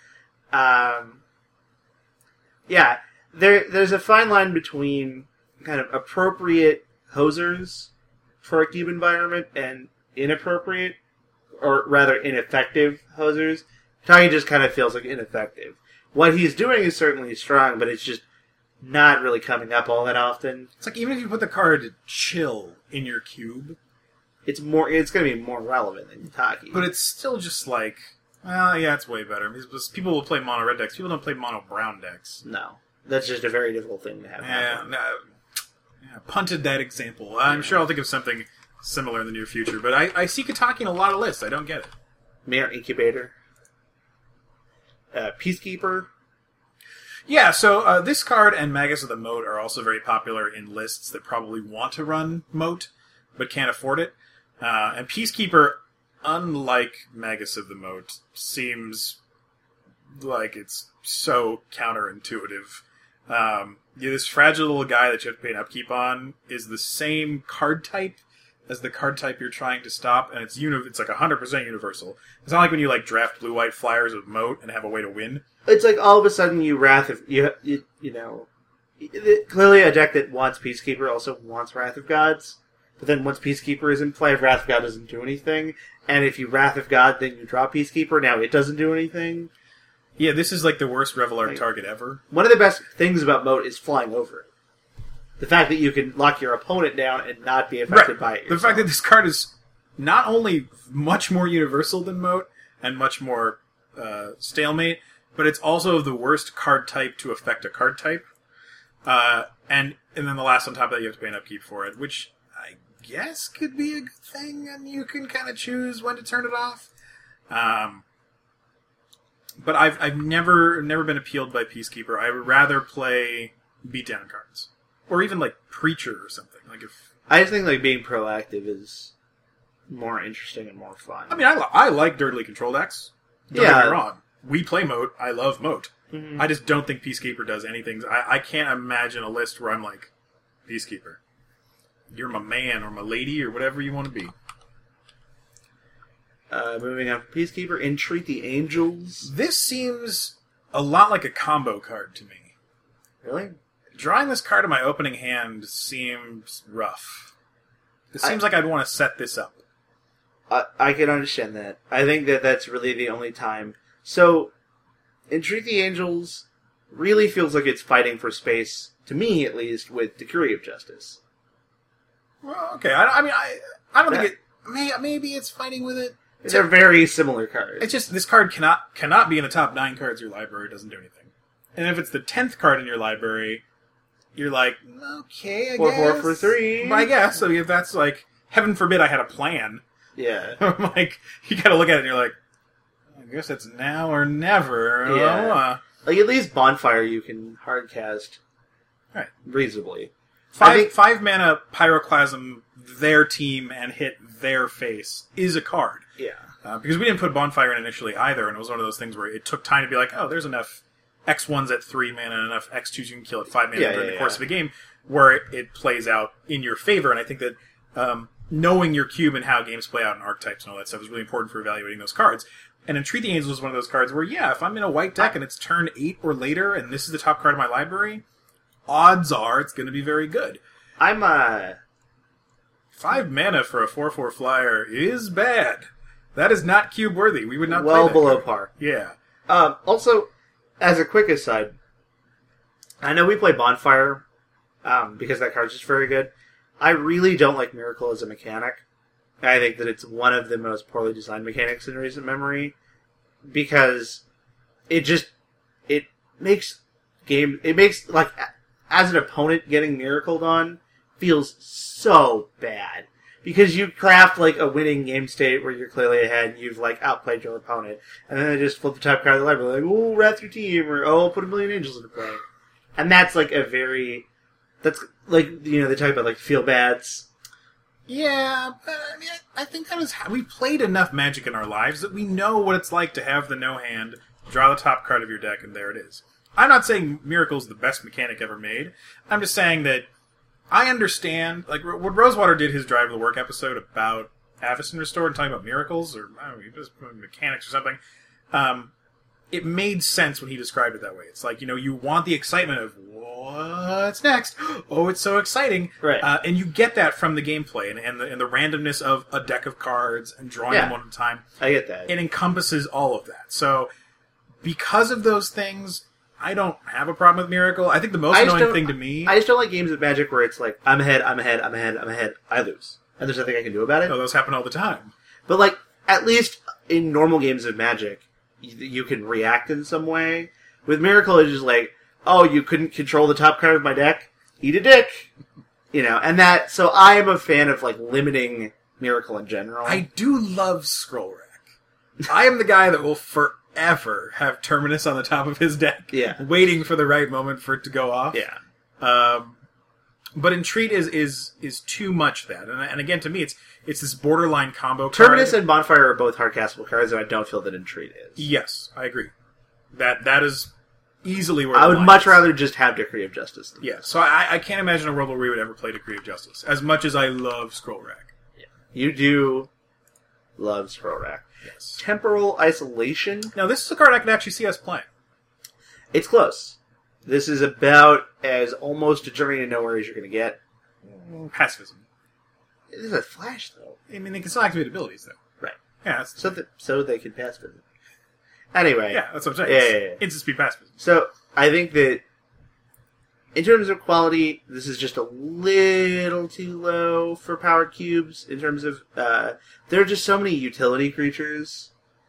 Yeah, there's a fine line between kind of appropriate hosers for a cube environment and inappropriate, or rather ineffective hosers. Katagi just kind of feels like ineffective. What he's doing is certainly strong, but it's just not really coming up all that often. It's like even if you put the card chill in your cube, It's going to be more relevant than Katagi. but it's still just like, well, yeah, it's way better. Because people will play mono red decks. People don't play mono brown decks. No. That's just a very difficult thing to have happen. Yeah, punted that example. I'm sure I'll think of something similar in the near future. But I see Kataki in a lot of lists. I don't get it. Mirror Incubator. Peacekeeper. Yeah, so this card and Magus of the Moat are also very popular in lists that probably want to run Moat, but can't afford it. And Peacekeeper, unlike Magus of the Moat, seems like it's so counterintuitive. This fragile little guy that you have to pay an upkeep on is the same card type as the card type you're trying to stop, and it's like 100% universal. It's not like when you like draft blue-white flyers with Moat and have a way to win. It's like all of a sudden you know, clearly a deck that wants Peacekeeper also wants Wrath of Gods, but then once Peacekeeper is in play, Wrath of God doesn't do anything, and if you Wrath of God, then you draw Peacekeeper, now it doesn't do anything. Yeah, this is like the worst Reveillard target ever. One of the best things about Moat is flying over it. The fact that you can lock your opponent down and not be affected by it yourself. The fact that this card is not only much more universal than Moat and much more stalemate, but it's also the worst card type to affect a card type. And then the last on top of that, you have to pay an upkeep for it, which I guess could be a good thing, and you can kind of choose when to turn it off. But I've never been appealed by Peacekeeper. I would rather play beatdown cards. Or even like Preacher or something. I just think like being proactive is more interesting and more fun. I mean, I like dirtily controlled decks. Don't get me wrong. We play Moat. I love Moat. Mm-hmm. I just don't think Peacekeeper does anything. I can't imagine a list where I'm like, Peacekeeper, you're my man or my lady or whatever you want to be. Moving on from Peacekeeper, Entreat the Angels. This seems a lot like a combo card to me. Really? Drawing this card in my opening hand seems rough. It seems like I'd want to set this up. I can understand that. I think that that's really the only time. So, Entreat the Angels really feels like it's fighting for space, to me at least, with Decree of Justice. Well, okay. I don't think it... Maybe it's fighting with it. They're very similar cards. It's just, this card cannot be in the top 9 cards of your library. It doesn't do anything. And if it's the 10th card in your library... You're like, okay, I guess. 4 for 3. I guess. So if that's like, heaven forbid I had a plan. Yeah. Like, you gotta look at it and you're like, I guess it's now or never. Yeah. Like, at least Bonfire you can hardcast reasonably. 5 mana Pyroclasm, their team, and hit their face is a card. Yeah. Because we didn't put Bonfire in initially either, and it was one of those things where it took time to be like, oh, there's enough X1's at 3 mana and enough X2's you can kill at 5 mana during the course of a game where it plays out in your favor. And I think that knowing your cube and how games play out and archetypes and all that stuff is really important for evaluating those cards. And Entreat the Angels is one of those cards where, yeah, if I'm in a white deck and it's turn 8 or later and this is the top card of my library, odds are it's going to be very good. 5 mana for a 4/4 flyer is bad. That is not cube worthy. We would not well play that below card. par. Yeah. Also, as a quick aside, I know we play Bonfire because that card's just very good. I really don't like Miracle as a mechanic. I think that it's one of the most poorly designed mechanics in recent memory because it makes like as an opponent getting miracled on feels so bad. Because you craft, like, a winning game state where you're clearly ahead and you've, like, outplayed your opponent. And then they just flip the top card of the library, like, oh, wrath your team, or, oh, put a million angels into play. And that's, like, that's, like, you know, they talk about, like, feel bads. Yeah, but I mean, I think that is how we played enough Magic in our lives that we know what it's like to have the no hand, draw the top card of your deck, and there it is. I'm not saying Miracle's the best mechanic ever made. I'm just saying that I understand, like, when Rosewater did his Drive to the Work episode about Avacyn Restored and talking about miracles or I don't know, just mechanics or something, it made sense when he described it that way. It's like, you want the excitement of what's next. Oh, it's so exciting. Right. And you get that from the gameplay and the randomness of a deck of cards and drawing them one at a time. I get that. It encompasses all of that. So because of those things, I don't have a problem with Miracle. I think the most annoying thing to me... I just don't like games of Magic where it's like, I'm ahead, I lose. And there's nothing I can do about it. No, those happen all the time. But, like, at least in normal games of Magic, you can react in some way. With Miracle, it's just like, oh, you couldn't control the top card of my deck? Eat a dick! And that... So I am a fan of, like, limiting Miracle in general. I do love Scroll Rack. I am the guy that will forever have Terminus on the top of his deck, waiting for the right moment for it to go off. Yeah. But Entreat is too much that, and again to me it's this borderline combo. Terminus card. and Bonfire are both hard castable cards, and I don't feel that Entreat is. Yes, I agree. That is easily where I would line much is. rather just have Decree of Justice. Yeah, so I can't imagine a world where we would ever play Decree of Justice as much as I love Scroll Rack. Yeah. You do love Scroll Rack. Yes. Temporal Isolation. Now, this is a card I could actually see us playing. It's close. This is about as almost a Journey to Nowhere as you're going to get. Pacifism. It is a flash, though. I mean, they can still activate abilities, though. Right. Yeah, So they can pacifism. Anyway. Yeah, that's what I'm saying. Yeah. Instant speed pacifism. So, I think that in terms of quality, this is just a little too low for powered cubes. In terms of, there are just so many utility creatures.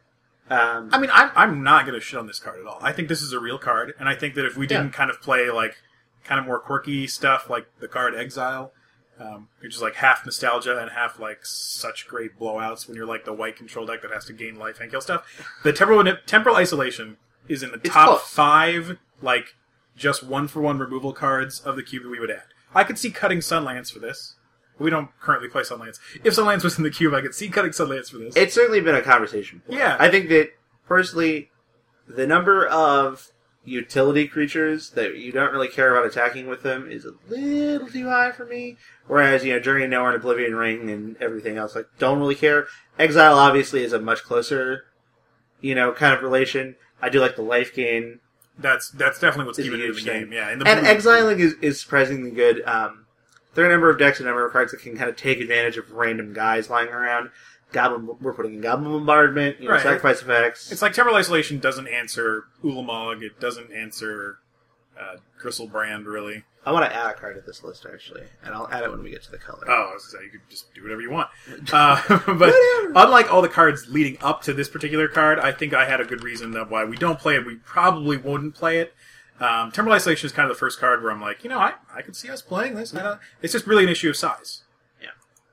I mean, I'm not going to shit on this card at all. I think this is a real card, and I think that if we didn't kind of play, like, kind of more quirky stuff, like the card Exile, which is like half nostalgia and half, like, such great blowouts when you're, like, the white control deck that has to gain life and kill stuff. The Temporal Isolation is in the top 5, like, just one-for-one removal cards of the cube that we would add. I could see cutting Sunlance for this. We don't currently play Sunlance. If Sunlance was in the cube, I could see cutting Sunlance for this. It's certainly been a conversation point. Yeah. I think that, personally, the number of utility creatures that you don't really care about attacking with them is a little too high for me. Whereas, Journey to Nowhere and Oblivion Ring and everything else, like, don't really care. Exile, obviously, is a much closser, kind of relation. I do like the life gain. That's definitely what's keeping it in the game. Yeah, and exiling is surprisingly good. There are a number of decks and a number of cards that can kind of take advantage of random guys lying around. We're putting in Goblin Bombardment, Sacrifice Effects. It's like Temporal Isolation doesn't answer Ulamog. It doesn't answer Gristlebrand, really. I want to add a card to this list, actually, and I'll add it when we get to the color. Oh, I was going to say, you could just do whatever you want. But unlike all the cards leading up to this particular card, I think I had a good reason that why we don't play it. We probably wouldn't play it. Temporal Isolation is kind of the first card where I'm like, I could see us playing this. It's just really an issue of size. Yeah.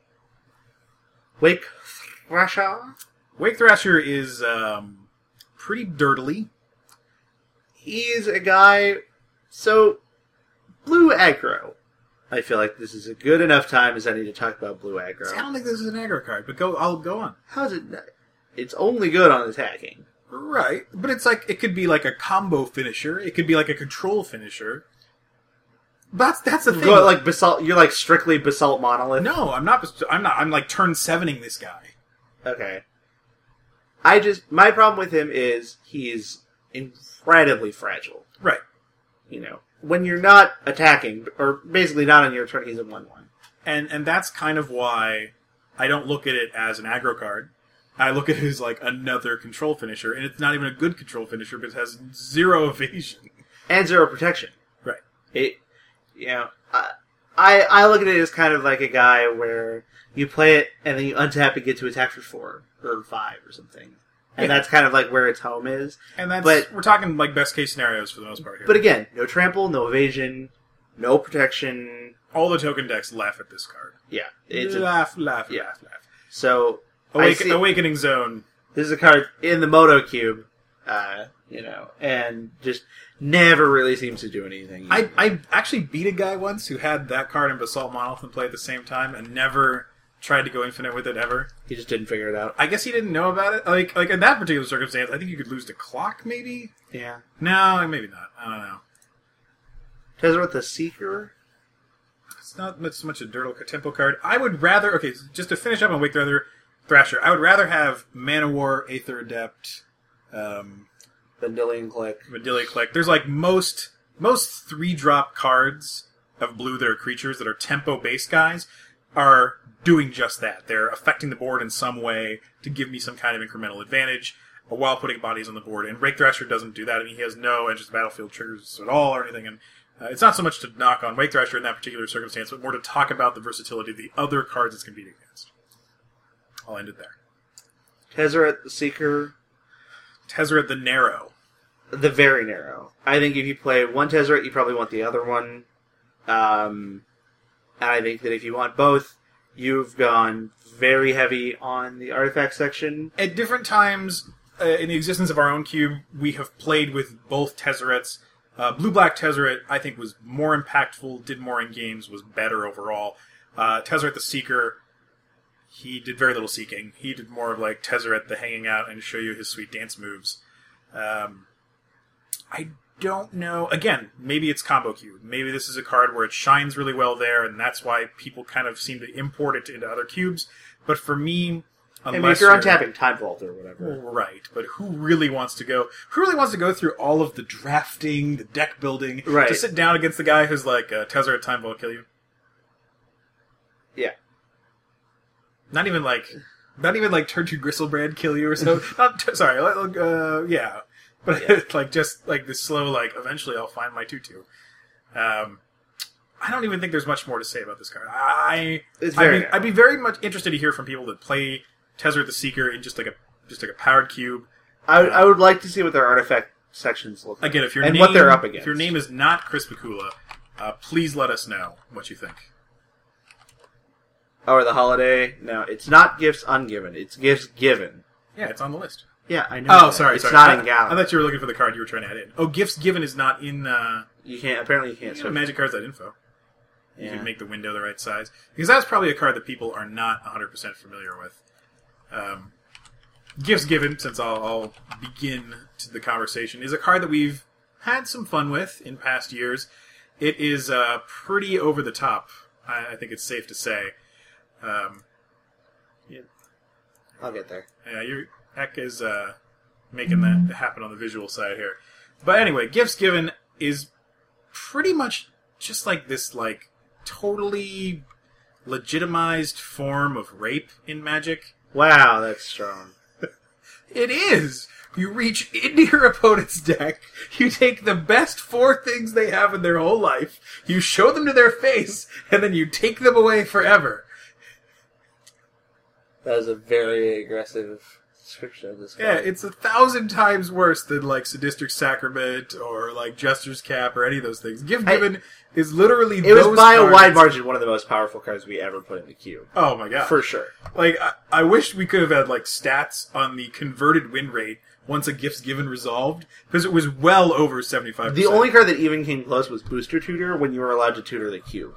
Wake Thrasher? Wake Thrasher is pretty dirtily. He's a guy... So, blue aggro. I feel like this is a good enough time as I need to talk about blue aggro. See, I don't think this is an aggro card, but I'll go on. How is it not? It's only good on attacking. Right, but it's like, it could be like a combo finisher. It could be like a control finisher. That's the thing. Like Basalt, you're like strictly Basalt Monolith? No, I'm not. I'm like turn 7ing this guy. Okay. My problem with him is he's incredibly fragile. Right. When you're not attacking, or basically not on your turn, he's a 1/1. And that's kind of why I don't look at it as an aggro card. I look at it as like another control finisher, and it's not even a good control finisher, but it has 0 evasion. And 0 protection. Right. I look at it as kind of like a guy where you play it, and then you untap and get to attack for 4, or 5, or something. And that's kind of like where its home is. And we're talking like best case scenarios for the most part here. But again, no trample, no evasion, no protection. All the token decks laugh at this card. Yeah. Laugh. So, Awakening Zone. This is a card in the Moto Cube, and just never really seems to do anything. I actually beat a guy once who had that card and Basalt Monolith and played at the same time and never tried to go infinite with it ever. He just didn't figure it out. I guess he didn't know about it. Like in that particular circumstance, I think you could lose to Clock, maybe? Yeah. No, maybe not. I don't know. Tezzeret the Seeker? It's not so much a Dirtle tempo card. I would rather... Okay, just to finish up on Wake Rather, Thrasher. I would rather have Manowar, Aether Adept, Vendilion Click. Vendilion Click. There's like most 3-drop cards of blue that are creatures that are tempo-based guys are doing just that. They're affecting the board in some way to give me some kind of incremental advantage while putting bodies on the board. And Rake Thrasher doesn't do that. I mean, he has no enters the battlefield triggers at all or anything. And it's not so much to knock on Wake Thrasher in that particular circumstance, but more to talk about the versatility of the other cards it's competing against. I'll end it there. Tezzeret the Seeker. Tezzeret the Narrow. The very narrow. I think if you play one Tezzeret, you probably want the other one. And I think that if you want both, you've gone very heavy on the artifact section. At different times in the existence of our own cube, we have played with both Tezzerets. Blue-Black Tezzeret, I think, was more impactful, did more in games, was better overall. Tezzeret the Seeker, he did very little seeking. He did more of like Tezzeret the hanging out and show you his sweet dance moves. I don't know. Again, maybe it's Combo Cube. Maybe this is a card where it shines really well there, and that's why people kind of seem to import it into other cubes. But for me, unless if you're untapping Time Vault or whatever. Right, but who really wants to go through all of the drafting, the deck building, right, to sit down against the guy who's like, Tezzeret Time Vault kill you? Yeah. Not even like Turn to Gristlebrand kill you or so. Yeah. But yeah. like just like this slow, like eventually I'll find my 2/2. I don't even think there's much more to say about this card. I'd be very much interested to hear from people that play Tezzeret the Seeker in just like a powered cube. I would like to see what their artifact sections look like. Again, what they're up against. If your name is not Chris Pikula, please let us know what you think. Or the holiday? No, it's not gifts ungiven. It's gifts given. Yeah, it's on the list. Yeah, I know. Oh, sorry. It's not in Gala. I thought you were looking for the card you were trying to add in. Oh, gifts given is not in. You can't. Apparently, you can't. Magic Cards.info. You Yeah. can make the window the right size because that's probably a card that people are not 100% familiar with. Gifts given, since I'll begin the conversation, is a card that we've had some fun with in past years. It is pretty over the top. I think it's safe to say. Yeah. I'll get there. Yeah, your Eck is making that happen on the visual side here. But anyway, Gifts Given is pretty much just like this, like, totally legitimized form of rape in Magic. Wow, that's strong. It is! You reach into your opponent's deck, you take the best 4 things they have in their whole life, you show them to their face, and then you take them away forever. That is a very aggressive description of this card. Yeah, it's 1,000 times worse than, like, Sadistic Sacrament or, like, Jester's Cap or any of those things. Gift Given is literally It was by a wide margin one of the most powerful cards we ever put in the queue. Oh my god. For sure. Like, I wish we could have had, like, stats on the converted win rate once a Gifts Given resolved, because it was well over 75%. The only card that even came close was Booster Tutor, when you were allowed to tutor the cube.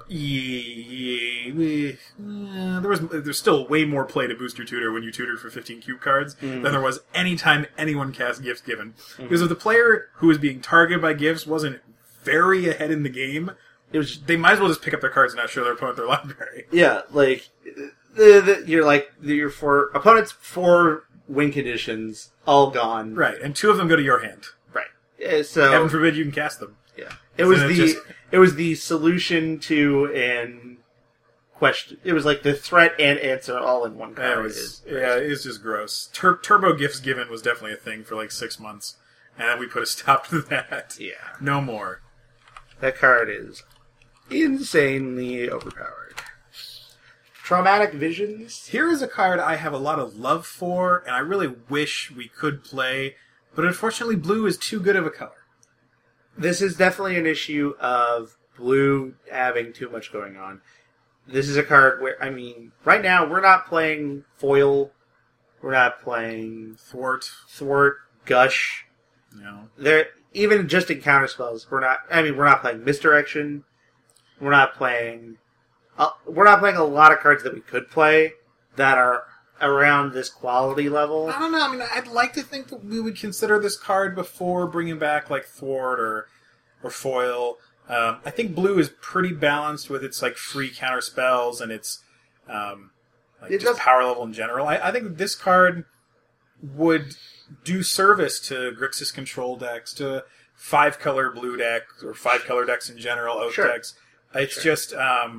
There's still way more play to Booster Tutor when you tutored for 15 cube cards than there was any time anyone cast Gifts Given. Because if the player who was being targeted by Gifts wasn't very ahead in the game, they might as well just pick up their cards and not show their opponent their library. Yeah, like, your 4 opponents' 4 win conditions all gone. Right, and 2 of them go to your hand. Right. So heaven forbid you can cast them. Yeah. It was the solution to an question. It was like the threat and answer all in one card. It's just gross. Turbo Gifts Given was definitely a thing for like 6 months, and we put a stop to that. Yeah. No more. That card is insanely overpowered. Traumatic Visions. Here is a card I have a lot of love for, and I really wish we could play, but unfortunately blue is too good of a color. This is definitely an issue of blue having too much going on. This is a card where, I mean, right now we're not playing Foil, we're not playing Thwart, Gush. No. Even just in counterspells, we're not playing Misdirection. We're not playing a lot of cards that we could play that are around this quality level. I don't know. I mean, I'd like to think that we would consider this card before bringing back like Thwart or Foil. I think blue is pretty balanced with its like free counter spells and its like It just does- power level in general. I think this card would do service to Grixis control decks, to 5-color blue deck, or 5-color decks in general, oath Sure. decks. It's just,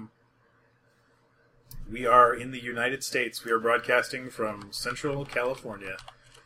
we are in the United States. We are broadcasting from Central California.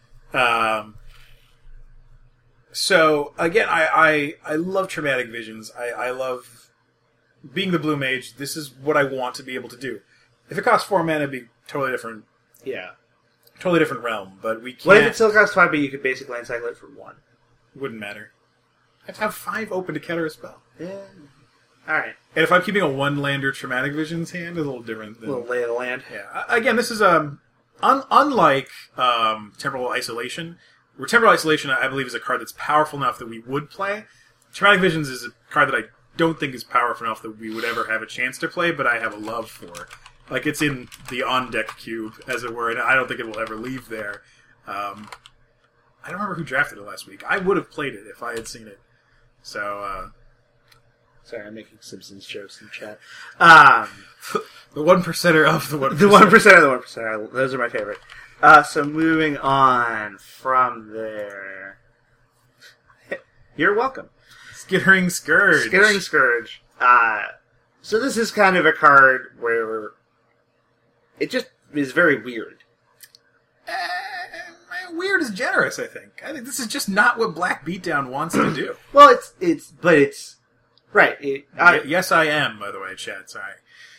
So, again, I love Traumatic Visions. I love being the blue mage. This is what I want to be able to do. If it costs 4 mana, it'd be totally different realm, but we can't... What if it still costs 5, but you could basically land cycle it for 1? Wouldn't matter. I have to have 5 open to counter a spell. Yeah. Alright. And if I'm keeping a 1-lander Traumatic Visions hand, it's a little different. A little lay of the land. Yeah. Again, this is unlike Temporal Isolation, where Temporal Isolation, I believe, is a card that's powerful enough that we would play. Traumatic Visions is a card that I don't think is powerful enough that we would ever have a chance to play, but I have a love for. Like, it's in the on-deck cube, as it were, and I don't think it will ever leave there. I don't remember who drafted it last week. I would have played it if I had seen it. So, Sorry, I'm making Simpsons jokes in chat. the 1%er of the 1%. The 1% of the 1%. Those are my favorite. So moving on from there. You're welcome. Skittering Scourge. Skittering Scourge. So this is kind of a card where it just is very weird. Weird is generous, I think. I think this is just not what Black Beatdown wants to do. Well, it's right. Yes, I am, by the way, Chad. Sorry.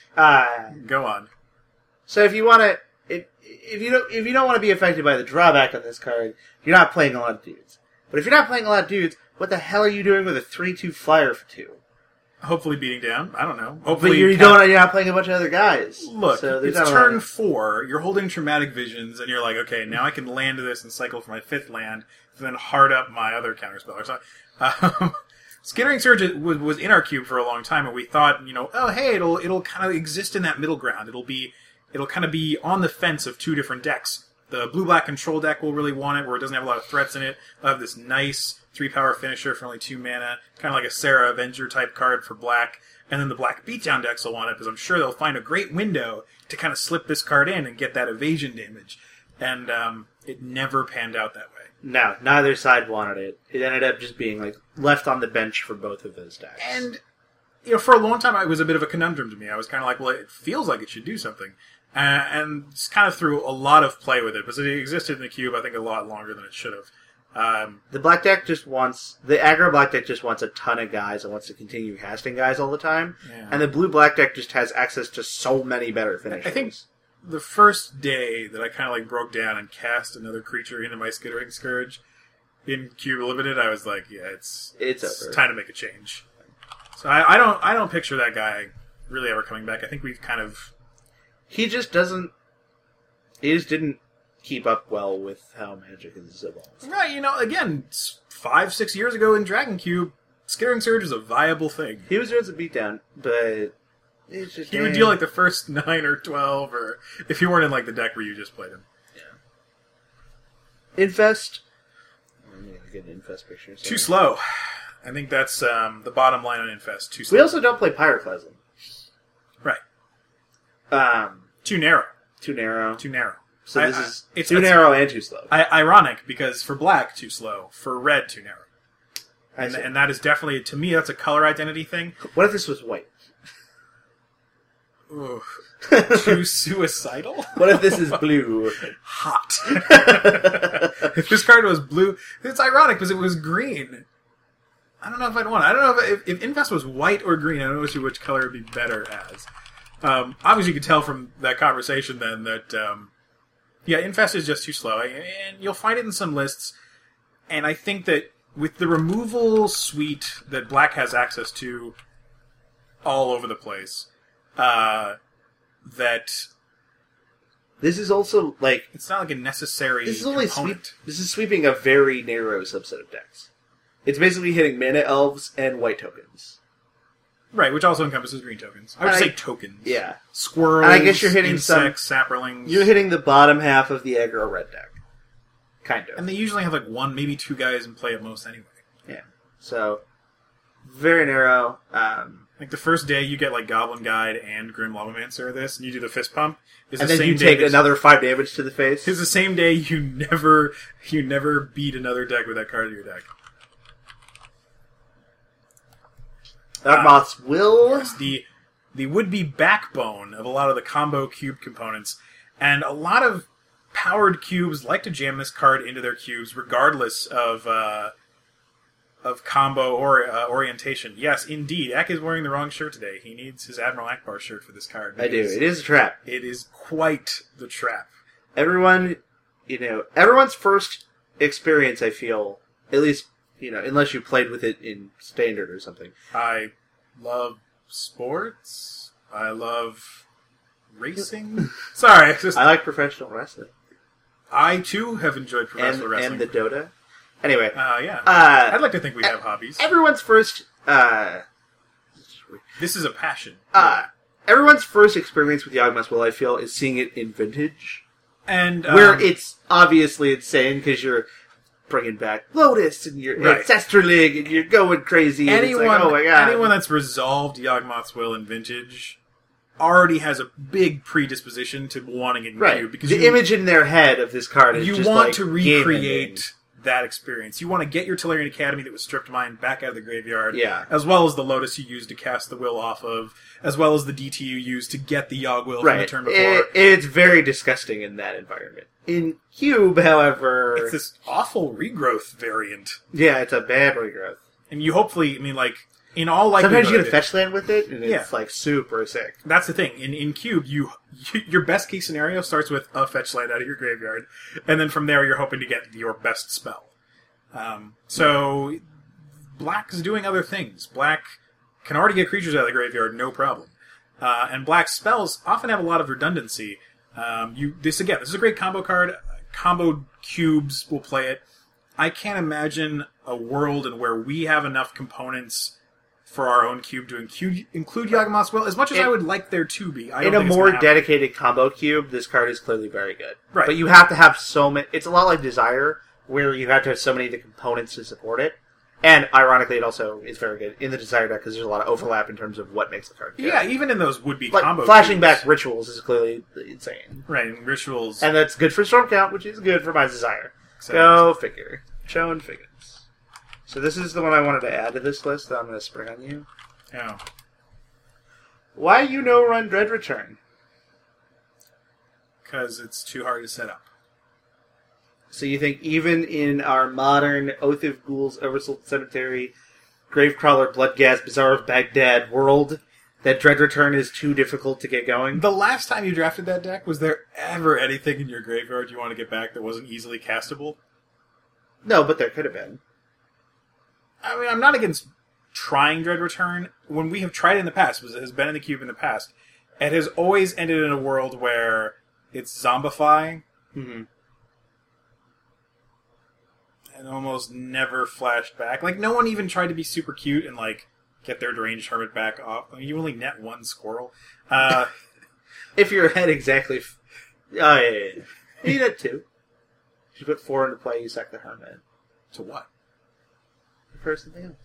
Go on. So if you want to, if you don't want to be affected by the drawback on this card, you're not playing a lot of dudes. But if you're not playing a lot of dudes, what the hell are you doing with a 3/2 flyer for 2? Hopefully beating down. I don't know. But Hopefully you're not playing a bunch of other guys. Look, so it's turn 4. You're holding Traumatic Visions, and you're like, okay, now I can land this and cycle for my 5th land, and then hard up my other counterspell. So, Skittering Surge was in our cube for a long time, and we thought, oh hey, it'll kind of exist in that middle ground. It'll kind of be on the fence of 2 different decks. The blue-black control deck will really want it, where it doesn't have a lot of threats in it. It'll have this nice 3-power finisher for only 2 mana, kind of like a Sarah Avenger type card for black. And then the black beatdown decks will want it, because I'm sure they'll find a great window to kind of slip this card in and get that evasion damage. And it never panned out that way. No, neither side wanted it. It ended up just being left on the bench for both of those decks. And for a long time, it was a bit of a conundrum to me. I was kind of like, well, it feels like it should do something. And just kind of threw a lot of play with it, because it existed in the cube, I think, a lot longer than it should have. The black deck the aggro black deck just wants a ton of guys and wants to continue casting guys all the time. Yeah. And the blue-black deck just has access to so many better finishers. I think the first day that I kind of broke down and cast another creature into my Skittering Scourge in Cube Limited, I was like, yeah, it's over. Time to make a change. So I don't picture that guy really ever coming back. I think we've kind of... He just didn't keep up well with how Magic has evolved. Right, again, 5-6 years ago in Dragon Cube, Skittering Surge was a viable thing. He was doing some beatdown, but it's just... He would deal the first 9 or 12, or if you weren't in the deck where you just played him. Yeah. Infest. I'm going to get an Infest picture. Too slow. I think that's the bottom line on Infest. Too slow. We also don't play Pyroclasm. Right. Too narrow. Too narrow. Too narrow. So it's too narrow and too slow. Ironic, because for black, too slow. For red, too narrow. And that is definitely, to me, that's a color identity thing. What if this was white? Ooh. Too suicidal? What if this is blue? Hot. If this card was blue, it's ironic because it was green. I don't know if I'd want it. I don't know if Infest was white or green. I don't know which color it would be better as. Obviously, you could tell from that conversation then that, Infest is just too slow. And you'll find it in some lists. And I think that with the removal suite that Black has access to all over the place, that this is also it's not a necessary this is only component. This is sweeping a very narrow subset of decks. It's basically hitting mana elves and white tokens. Right, which also encompasses green tokens. I would say tokens. Yeah. Squirrels, and I guess you're hitting insects, sapperlings. You're hitting the bottom half of the aggro red deck. Kind of. And they usually have 1, maybe 2 guys in play at most anyway. Yeah. So, very narrow. Like the first day you get like Goblin Guide and Grim Lavamancer of this, and you do the fist pump. Is And the then same you day take that- another 5 damage to the face. It's the same day you never beat another deck with that card in your deck. Yawgmoth's Will. Yes, the would-be backbone of a lot of the combo cube components, and a lot of powered cubes like to jam this card into their cubes, regardless of combo or orientation. Yes, indeed, Ek is wearing the wrong shirt today. He needs his Admiral Akbar shirt for this card. I do. It is a trap. It is quite the trap. Everyone, everyone's first experience, I feel, at least, unless you played with it in Standard or something. I love sports. I love racing. Sorry, it's just I like professional wrestling. I too have enjoyed professional wrestling. And the Dota. Anyway. Yeah. I'd like to think we have hobbies. Everyone's first... This is a passion. Everyone's first experience with Yawgmoth's Will, I feel, is seeing it in Vintage. And Where it's obviously insane because you're bringing back Lotus and your Ancestor League and you're going crazy. And it's like, oh my god. Anyone that's resolved Yawgmoth's Will in Vintage already has a big predisposition to wanting it in Cube. Because the image in their head of this card is just want like to recreate that experience. You want to get your Tolarian Academy that was stripped mine back out of the graveyard, as well as the Lotus you used to cast the Will off of, as well as the DT you used to get the Yawg Will from the turn before. It's very disgusting in that environment. In Cube, however... It's this awful regrowth variant. Yeah, it's a bad regrowth. And you hopefully, in all likelihood... Sometimes you get a fetch land with it, and it's super sick. That's the thing. In Cube, your best case scenario starts with a fetch land out of your graveyard, and then from there you're hoping to get your best spell. So Black is doing other things. Black can already get creatures out of the graveyard, no problem. And Black's spells often have a lot of redundancy. This is a great combo card. Combo cubes will play it. I can't imagine a world in where we have enough components for our own cube to include Yawgmoth's Will, as much as I would like there to be. In a more dedicated combo cube, this card is clearly very good. Right. But you have to have so many... It's a lot like Desire, where you have to have so many of the components to support it. And, ironically, it also is very good in the Desire deck, because there's a lot of overlap in terms of what makes the card good. Yeah, even in those would-be combo flashing cubes. back Rituals is clearly insane. Right, and Rituals... And that's good for Storm Count, which is good for my Desire. So, Go figure. Shown figures. So this is the one I wanted to add to this list that I'm going to spring on you. Oh. Why you no run Dread Return? Because it's too hard to set up. So you think even in our modern Oath of Ghouls, Oversoul Cemetery, Gravecrawler, Bloodghast, Bazaar of Baghdad world, that Dread Return is too difficult to get going? The last time you drafted that deck, was there ever anything in your graveyard you want to get back that wasn't easily castable? No, but there could have been. I'm not against trying Dread Return. When we have tried it in the past, it has been in the cube in the past, it has always ended in a world where it's Zombify, and almost never flashed back. Like, no one even tried to be super cute and, get their Deranged Hermit back off. You only net one squirrel. If your head exactly... yeah. You net two. If you put 4 into play, you sack the Hermit. To what? For something else.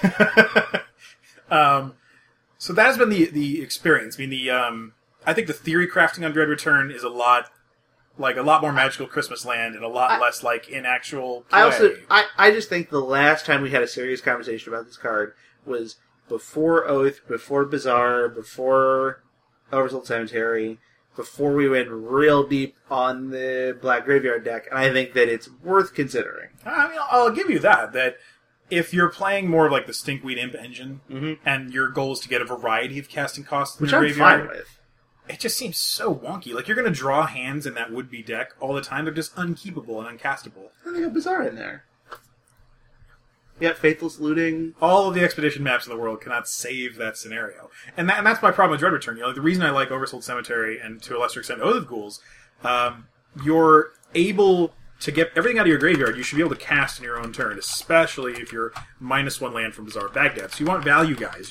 So that has been the experience. I think the theory crafting on Dread Return is a lot more magical Christmas Land and a lot less in actual play. I just think the last time we had a serious conversation about this card was before Oath, before Bazaar, before Oversoul Cemetery, before we went real deep on the Black Graveyard deck, and I think that it's worth considering. I'll give you that if you're playing more of the Stinkweed Imp engine, and your goal is to get a variety of casting costs in which your I'm graveyard, fine with. It just seems so wonky. You're going to draw hands in that would-be deck all the time. They're just unkeepable and uncastable. I think a Bazaar in there. Yeah, Faithless Looting. All of the Expedition maps in the world cannot save that scenario. And that's my problem with Dread Return. The reason I like Oversold Cemetery and, to a lesser extent, Oath of Ghouls, you're able to get everything out of your graveyard. You should be able to cast in your own turn, especially if you're -1 land from Bazaar of Baghdad. So you want value guys.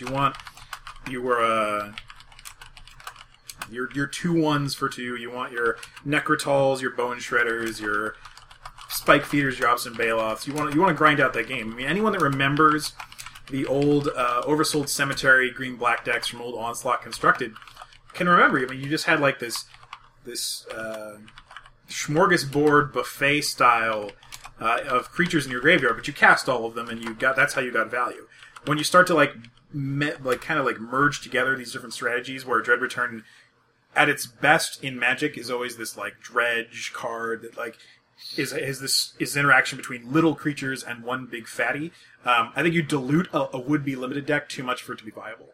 Your 2/1s for 2. You want your Necrotals, your Bone Shredders, your Spike Feeders, your Obstinate Baloths. You want to grind out that game. Anyone that remembers the old oversold cemetery green-black decks from old Onslaught Constructed can remember. I mean, you just had like this smorgasbord buffet style of creatures in your graveyard, but you cast all of them, and that's how you got value. When you start to kind of merge together these different strategies, where Dread Return at its best in Magic is always this like dredge card that like is this interaction between little creatures and one big fatty. I think you dilute a would-be limited deck too much for it to be viable.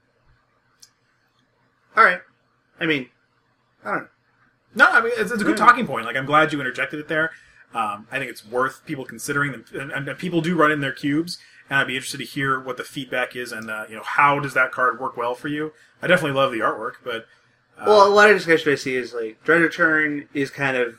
All right. I mean, I don't know. No, I mean, it's a good talking point. Like, I'm glad you interjected it there. I think it's worth people considering them. And people do run in their cubes, and I'd be interested to hear what the feedback is and, how does that card work well for you. I definitely love the artwork, but... well, a lot of discussion I see is, like, Dread Return is kind of...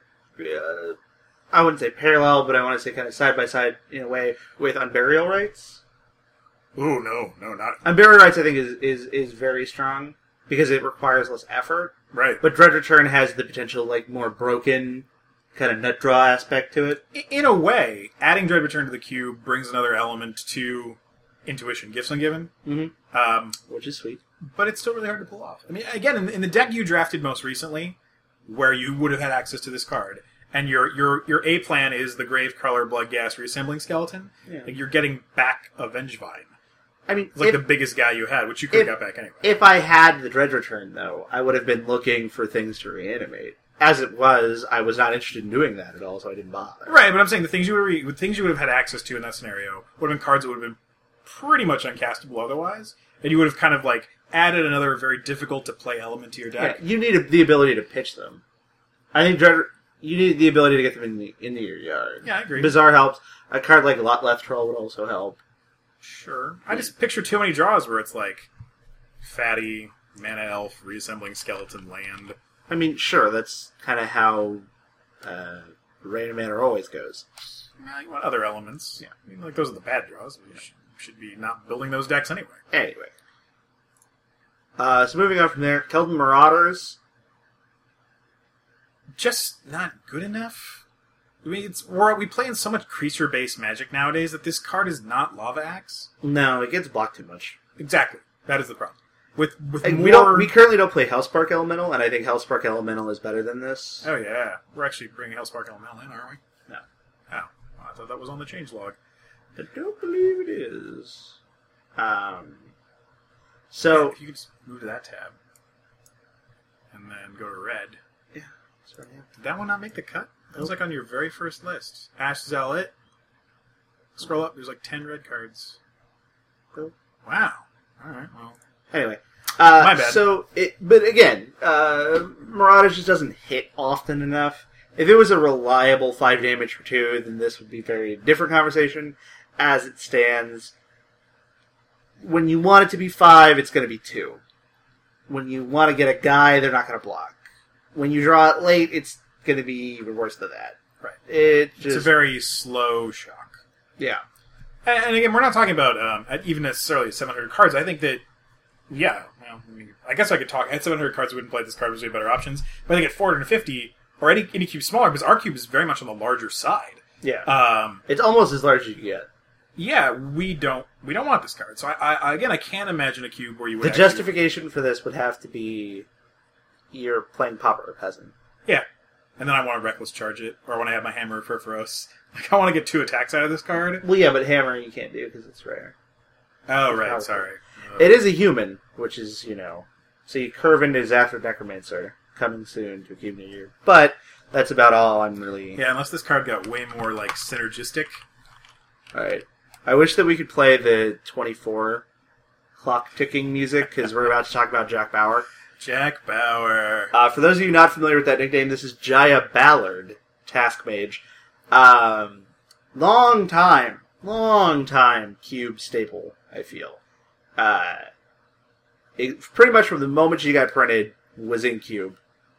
I wouldn't say parallel, but I want to say kind of side-by-side, in a way, with Unburial Rites. Ooh, no, not... Unburial Rites, I think, is very strong, because it requires less effort. Right. But Dread Return has the potential, like, more broken kind of nut draw aspect to it. In a way, adding Dread Return to the cube brings another element to Intuition, Gifts Ungiven. Mm-hmm. Which is sweet. But it's still really hard to pull off. I mean, again, in the deck you drafted most recently, where you would have had access to this card, and your A plan is the Gravecaller Bloodghast Reassembling Skeleton, like you're getting back a Vengevine. I mean, it's like the biggest guy you had, which you could have got back anyway. If I had the Dread Return, though, I would have been looking for things to reanimate. As it was, I was not interested in doing that at all, so I didn't bother. Right, but I'm saying the things you would have had access to in that scenario would have been cards that would have been pretty much uncastable otherwise, and you would have kind of like added another very difficult to play element to your deck. Yeah, you need the ability to pitch them. I think you need the ability to get them into your yard. Yeah, I agree. Bazaar helps. A card like Lot Left Troll would also help. Sure. I just picture too many draws where it's like fatty, mana elf, reassembling skeleton, land. I mean, sure, that's kind of how Rain of Manor always goes. You want other elements. Yeah. I mean, like, those are the bad draws. We should be not building those decks anyway. Anyway. So moving on from there, Keldon Marauders. Just not good enough. I mean, we play in so much creature-based Magic nowadays that this card is not Lava Axe. No, it gets blocked too much. Exactly. That is the problem. With more... We currently don't play Hellspark Elemental, and I think Hellspark Elemental is better than this. Oh, yeah. We're actually bringing Hellspark Elemental in, aren't we? No. Oh. I thought that was on the changelog. I don't believe it is. So... If you could just move to that tab. And then go to red. Yeah. Sorry. Did that one not make the cut? It was like on your very first list. Ash Zealot. Scroll up, there's like 10 red cards. Cool. Wow. Alright, well. Anyway. My bad. But again, Marauders just doesn't hit often enough. If it was a reliable 5 damage for 2, then this would be a very different conversation. As it stands, when you want it to be 5, it's going to be 2. When you want to get a guy, they're not going to block. When you draw it late, it's going to be even worse than that. Right. It's a very slow shock. Yeah. And again, we're not talking about even necessarily 700 cards. I think that, yeah, well, I guess I could talk. At 700 cards, I wouldn't play this card. There's way better options. But I think at 450, or any cube smaller, because our cube is very much on the larger side. Yeah. It's almost as large as you get. Yeah, we don't want this card. So I can't imagine a cube where you would. The justification for this would have to be you're playing Pauper or Peasant. Yeah. And then I want to Reckless Charge it, or I want to have my Hammer of Furforos. Like, I want to get 2 attacks out of this card. Well, yeah, but Hammer you can't do because it's rare. Oh, right, sorry. It is a human, which is, so you curve into Zafir Necromancer, coming soon to a cube near you. But that's about all I'm really... Yeah, unless this card got way more, like, synergistic. Alright. I wish that we could play the 24 clock ticking music, because we're about to talk about Jack Bauer. Jack Bauer. For those of you not familiar with that nickname, this is Jaya Ballard, Task Mage. Long time cube staple, I feel. It, pretty much from the moment she got printed, was in cube.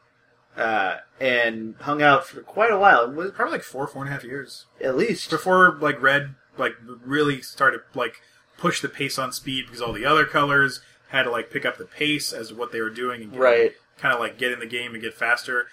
And hung out for quite a while. It was probably like 4.5 years. At least. Before, like, red, like, really started, like, push the pace on speed because all the other colors had to, like, pick up the pace as to what they were doing and kind of, like, get in the game and get faster.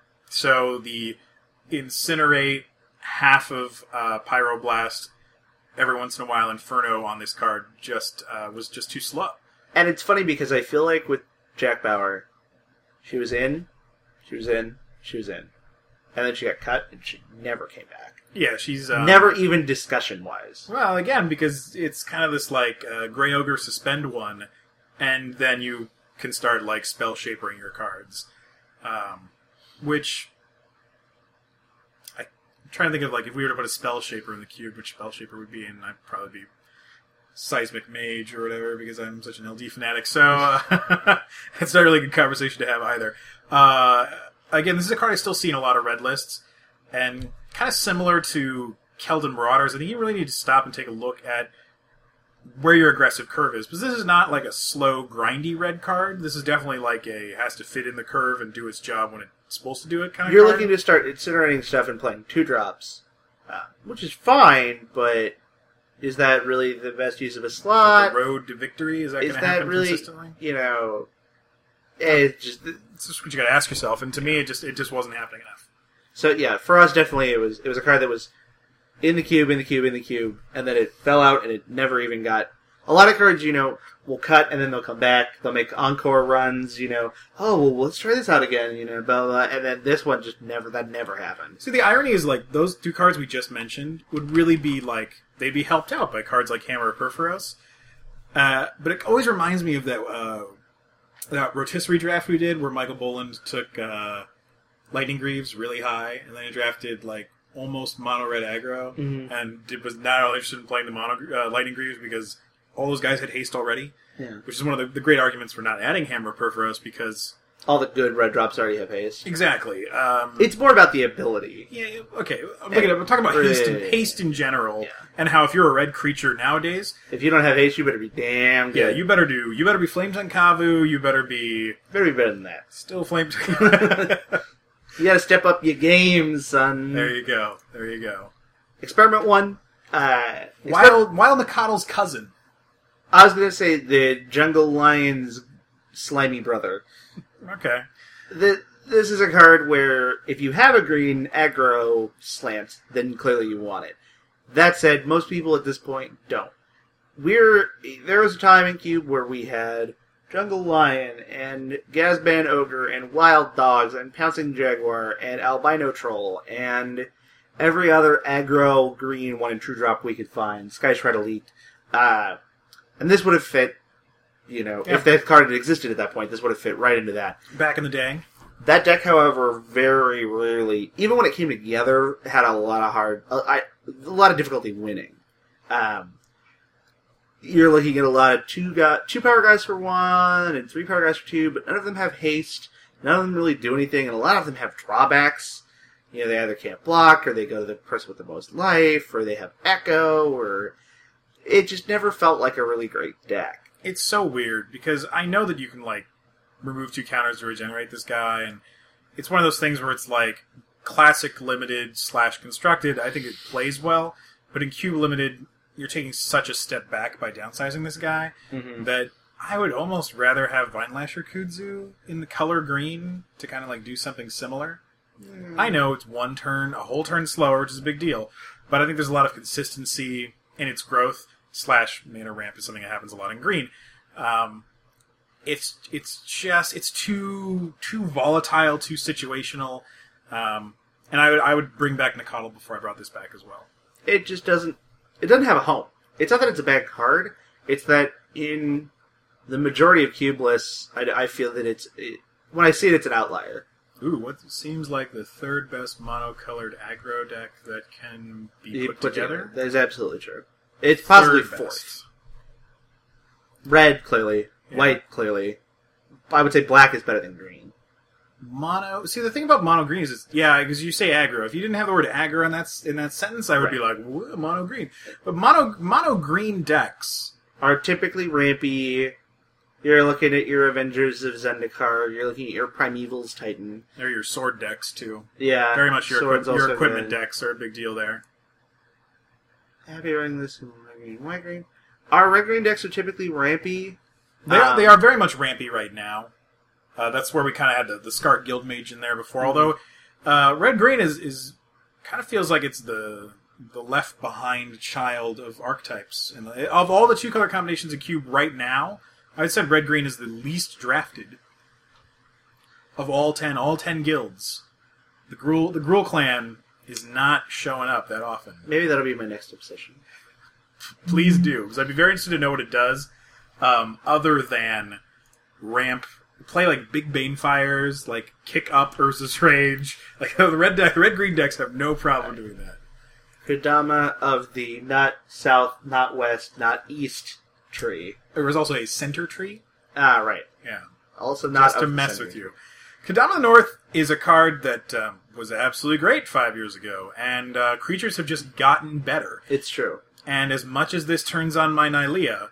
So the Incinerate, half of Pyroblast, every once in a while Inferno on this card just was just too slow. And it's funny because I feel like with Jack Bauer, she was in, and then she got cut, and she never came back. Yeah, she's... never even discussion-wise. Well, again, because it's kind of this, like, Grey Ogre suspend one, and then you can start, like, spell shapering your cards. Which... I'm trying to think of, like, if we were to put a spell shaper in the cube, which spell shaper would be, and I'd probably be Seismic Mage or whatever, because I'm such an LD fanatic, so it's not really a good conversation to have either. Again, this is a card I still see in a lot of red lists, and kind of similar to Keldon Marauders, I think you really need to stop and take a look at where your aggressive curve is, because this is not like a slow, grindy red card. This is definitely like has to fit in the curve and do its job when it's supposed to do it kind of You're card. looking to start incinerating stuff and playing 2-drops, which is fine, but is that really the best use of a slot? The road to victory, is that going to happen really, consistently? It's just... It's just what you got to ask yourself, and to me, it just wasn't happening enough. So yeah, for us, definitely it was a card that was in the cube, and then it fell out, and it never even got... A lot of cards, will cut, and then they'll come back. They'll make encore runs, oh, well, let's try this out again, blah, blah, and then this one just never happened. See, the irony is, like, those two cards we just mentioned would really be, like, they'd be helped out by cards like Hammer of Perforos. But it always reminds me of that rotisserie draft we did, where Michael Boland took Lightning Greaves really high, and then he drafted, like, almost mono-red aggro, and was not all interested in playing the Lightning Greaves because all those guys had haste already, which is one of the great arguments for not adding Hammer of Perforos, because... all the good red drops already have haste. Exactly. It's more about the ability. Yeah, okay. I'm talking about haste in general, and how if you're a red creature nowadays... If you don't have haste, you better be damn good. Yeah, you better be Flames on Kavu, you better be better than that. Still Flames... You gotta step up your game, son. There you go. Experiment 1. Wild Nakatl's cousin. I was gonna say the Jungle Lion's slimy brother. Okay. This is a card where if you have a green aggro slant, then clearly you want it. That said, most people at this point don't. There was a time in Cube where we had Jungle Lion and Gazban Ogre and Wild Dogs and Pouncing Jaguar and Albino Troll and every other aggro green one in True Drop we could find. Sky Shred Elite. And this would have fit, if that card had existed at that point, this would have fit right into that. Back in the day. That deck, however, very rarely, even when it came together, had a lot of difficulty winning. You're looking at a lot of 2 power guys for 1 and 3 power guys for 2, but none of them have haste. None of them really do anything, and a lot of them have drawbacks. They either can't block, or they go to the person with the most life, or they have echo, or... It just never felt like a really great deck. It's so weird, because I know that you can, like, remove 2 counters to regenerate this guy, and it's one of those things where it's, like, classic limited / constructed. I think it plays well, but in Cube Limited, you're taking such a step back by downsizing this guy that I would almost rather have Vinelasher Kudzu in the color green to kind of, like, do something similar. I know it's a whole turn slower, which is a big deal, but I think there's a lot of consistency in its growth. / mana ramp is something that happens a lot in green. It's too volatile, too situational, and I would bring back Nakatl before I brought this back as well. It just doesn't have a home. It's not that it's a bad card. It's that in the majority of cube lists, I feel that when I see it, it's an outlier. Ooh, what seems like the 3rd best monocolored aggro deck that can be put together? That is absolutely true. It's possibly 4th. Best. Red, clearly. Yeah. White, clearly. I would say black is better than green. See, the thing about mono green is, because you say aggro. If you didn't have the word aggro in that sentence, I would be like, mono green. But mono green decks are typically rampy. You're looking at your Avengers of Zendikar. You're looking at your Primeval's Titan. They're your sword decks, too. Yeah. Very much your equipment decks are a big deal there. Happy running this in red, green, white, green. Our red, green decks are typically rampy. They are very much rampy right now. That's where we kind of had the Scarred Guildmage in there before. Although red, green is kind of feels like it's the the left behind child of archetypes. And of all the 2-color combinations in Cube right now, I'd said red-green is the least drafted of all 10 guilds. The Gruul clan is not showing up that often. Maybe that'll be my next obsession. Please do, because I'd be very interested to know what it does, other than ramp, play like big Banefires, like kick up Urza's Rage. Like the red-green decks have no problem doing that. Kodama of the not south, not west, not east tree. There was also a center tree. Ah, right. Yeah. Also not just to mess with you. Kodama of the North is a card that was absolutely great 5 years ago, and creatures have just gotten better. It's true. And as much as this turns on my Nylea,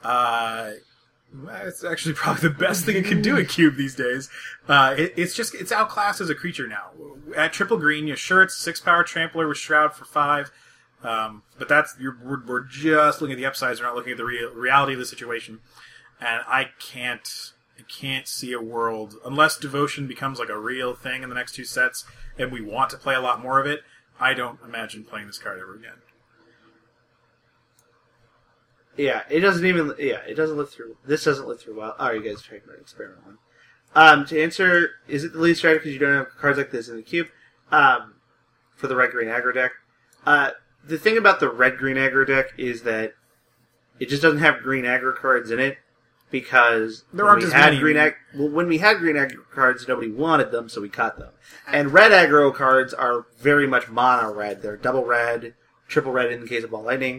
it's actually probably the best thing it can do at Cube these days. It's outclassed as a creature now. At triple green, sure, it's 6-power Trampler with Shroud for 5, but we're just looking at the upsides. We're not looking at the reality of the situation. And I can't see a world, unless Devotion becomes like a real thing in the next 2 sets, and we want to play a lot more of it. I don't imagine playing this card ever again. Yeah, it doesn't live through. This doesn't live through well. Oh, you guys are talking about Experiment 1. To answer, is it the least drafted because you don't have cards like this in the Cube? For the red-green aggro deck. The thing about the red-green aggro deck is that it just doesn't have green aggro cards in it, because when we had green aggro cards, nobody wanted them, so we cut them. And red aggro cards are very much mono red. They're double red, triple red in the case of Ball Lightning.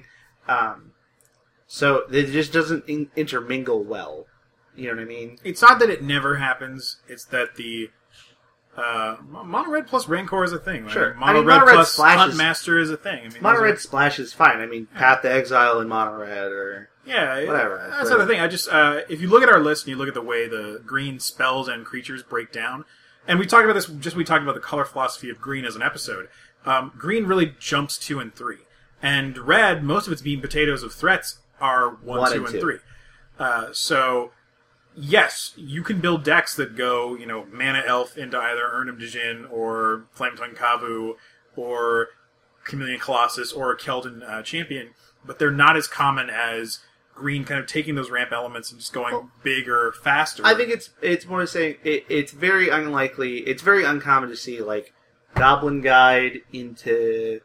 So it just doesn't intermingle well. You know what I mean? It's not that it never happens. It's that the mono red plus Rancor is a thing. Right? Sure. Mono red plus Hunt Master is a thing. Mono red splash is fine. I mean, Path to Exile in mono red or whatever. That's the thing. I just if you look at our list and you look at the way the green spells and creatures break down, and we talked about this. We talked about the color philosophy of green as an episode. Green really jumps 2 and 3, and red, most of its meat and potatoes of threats are 1, 2, and 3. So, yes, you can build decks that go, Mana Elf into either Urnam Djinn or Flametongue Kavu or Chameleon Colossus or a Keldon Champion, but they're not as common as green kind of taking those ramp elements and just going bigger, faster. I think it's more saying it's very unlikely, it's very uncommon to see, like, Goblin Guide into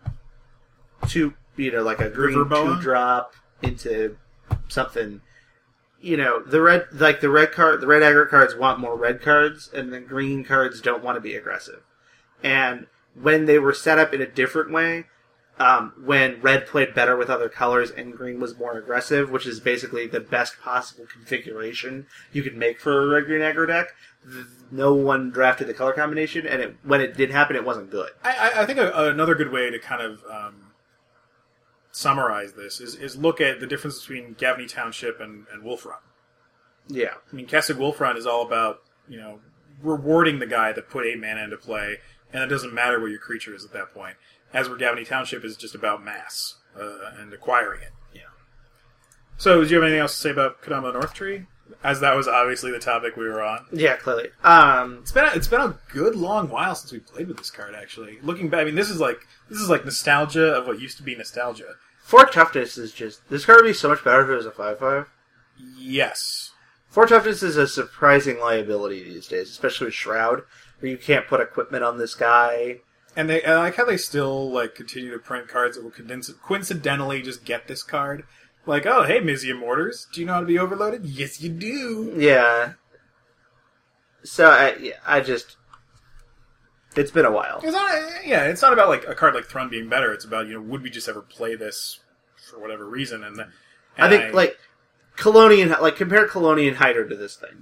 like a green 2-drop into something. The red aggro cards want more red cards, and the green cards don't want to be aggressive. And when they were set up in a different way, when red played better with other colors and green was more aggressive, which is basically the best possible configuration you could make for a red-green aggro deck, no one drafted the color combination, and when it did happen, it wasn't good. I think another good way to kind of summarize this is look at the difference between Gavny Township and Wolf Run. Yeah. I mean, Kessig Wolf Run is all about, rewarding the guy that put 8 mana into play, and it doesn't matter what your creature is at that point. As where Gavny Township is just about mass and acquiring it. Yeah. So, do you have anything else to say about Kodama North Tree? As that was obviously the topic we were on. Yeah, clearly. It's been a good long while since we played with this card. Actually, looking back, I mean, this is like nostalgia of what used to be nostalgia. 4 Toughness is just... This card would be so much better if it was a 5/5. Yes. 4 Toughness is a surprising liability these days, especially with Shroud, where you can't put equipment on this guy. And I like how they still continue to print cards that will coincidentally just get this card. Like, oh, hey, Mizium Mortars, do you know how to be overloaded? Yes, you do. Yeah. So, I just... It's been a while. It's not about a card like Thrun being better. It's about, would we just ever play this for whatever reason? And I think, compare Colonian Hydra to this thing.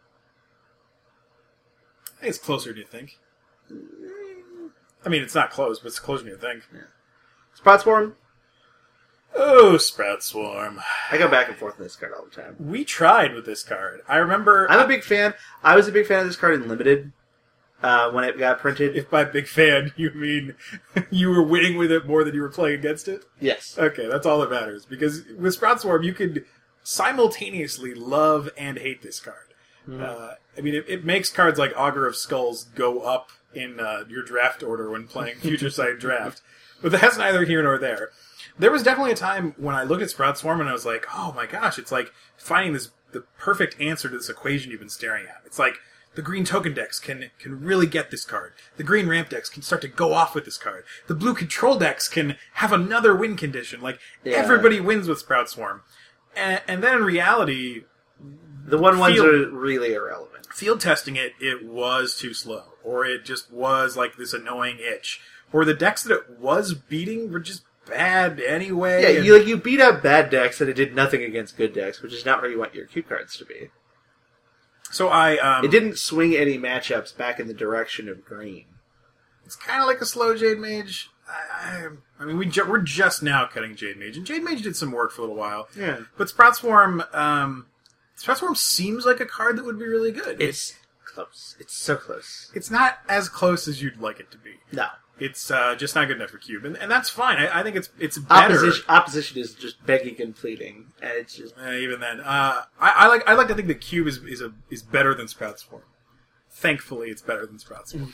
I think it's closer than you think. I mean, it's not close, but it's closer than you think. Yeah. Sprout Swarm? Oh, Sprout Swarm. I go back and forth on this card all the time. We tried with this card. I remember... I'm a big fan. I was a big fan of this card in Limited when it got printed. If by big fan you mean you were winning with it more than you were playing against it? Yes. Okay, that's all that matters. Because with Sprout Swarm, you could simultaneously love and hate this card. I mean, it makes cards like Augur of Skulls go up in your draft order when playing Future Sight Draft. But that's neither here nor there. There was definitely a time when I looked at Sprout Swarm and I was like, oh my gosh, it's like finding the perfect answer to this equation you've been staring at. It's like the green token decks can really get this card. The green ramp decks can start to go off with this card. The blue control decks can have another win condition. Like, everybody wins with Sprout Swarm. And then in reality, the ones are really irrelevant. Field testing it was too slow. Or it just was like this annoying itch. Or the decks that it was beating were just bad anyway. Yeah, you beat up bad decks and it did nothing against good decks, which is not where you want your cue cards to be. So it didn't swing any matchups back in the direction of green. It's kind of like a slow Jade Mage. I mean, we're just now cutting Jade Mage, and Jade Mage did some work for a little while. Yeah. But Sprout Swarm seems like a card that would be really good. It's close. It's so close. It's not as close as you'd like it to be. No. It's just not good enough for Cube, and that's fine. I think it's better. Opposition is just begging and pleading, and it's just even then. I like to think that Cube is better than Sprout Swarm. Thankfully, it's better than Sprout Swarm.